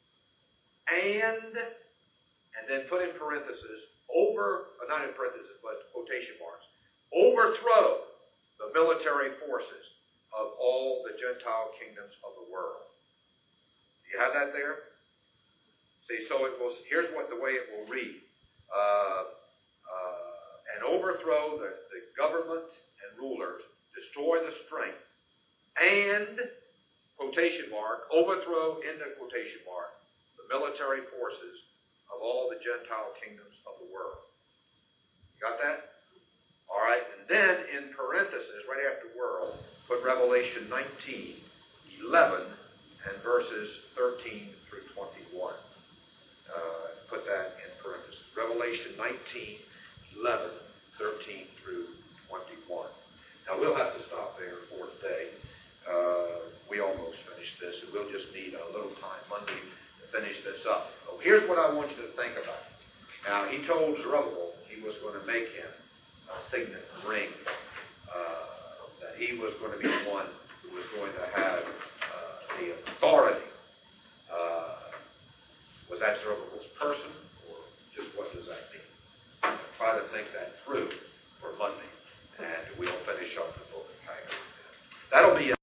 and, and then put in parentheses, over, uh, not in parentheses, but quotation marks, overthrow the military forces of all the Gentile kingdoms of the world. Do you have that there? See, so it will, here's what the way it will read. Uh, uh, and overthrow the, the government and rulers, destroy the strength, and, quotation mark, overthrow, into quotation mark, the military forces of all the Gentile kingdoms of the world. You got that? All right, and then in parentheses, right after world, put Revelation nineteen, eleven, and verses thirteen through twenty-one. Uh, put that in parentheses. Revelation nineteen, eleven, thirteen through twenty-one. Now, we'll have to stop there for today. Uh, we almost finished this, and we'll just need a little time Monday to finish this up. So here's what I want you to think about. Now, he told Zerubbabel he was going to make him a signet ring, uh, that he was going to be the one who was going to have uh, the authority. Uh, was that Zerubbabel's person, or just what does that mean? Try to think that through for Monday. And we'll finish up the book of Haggai. That'll be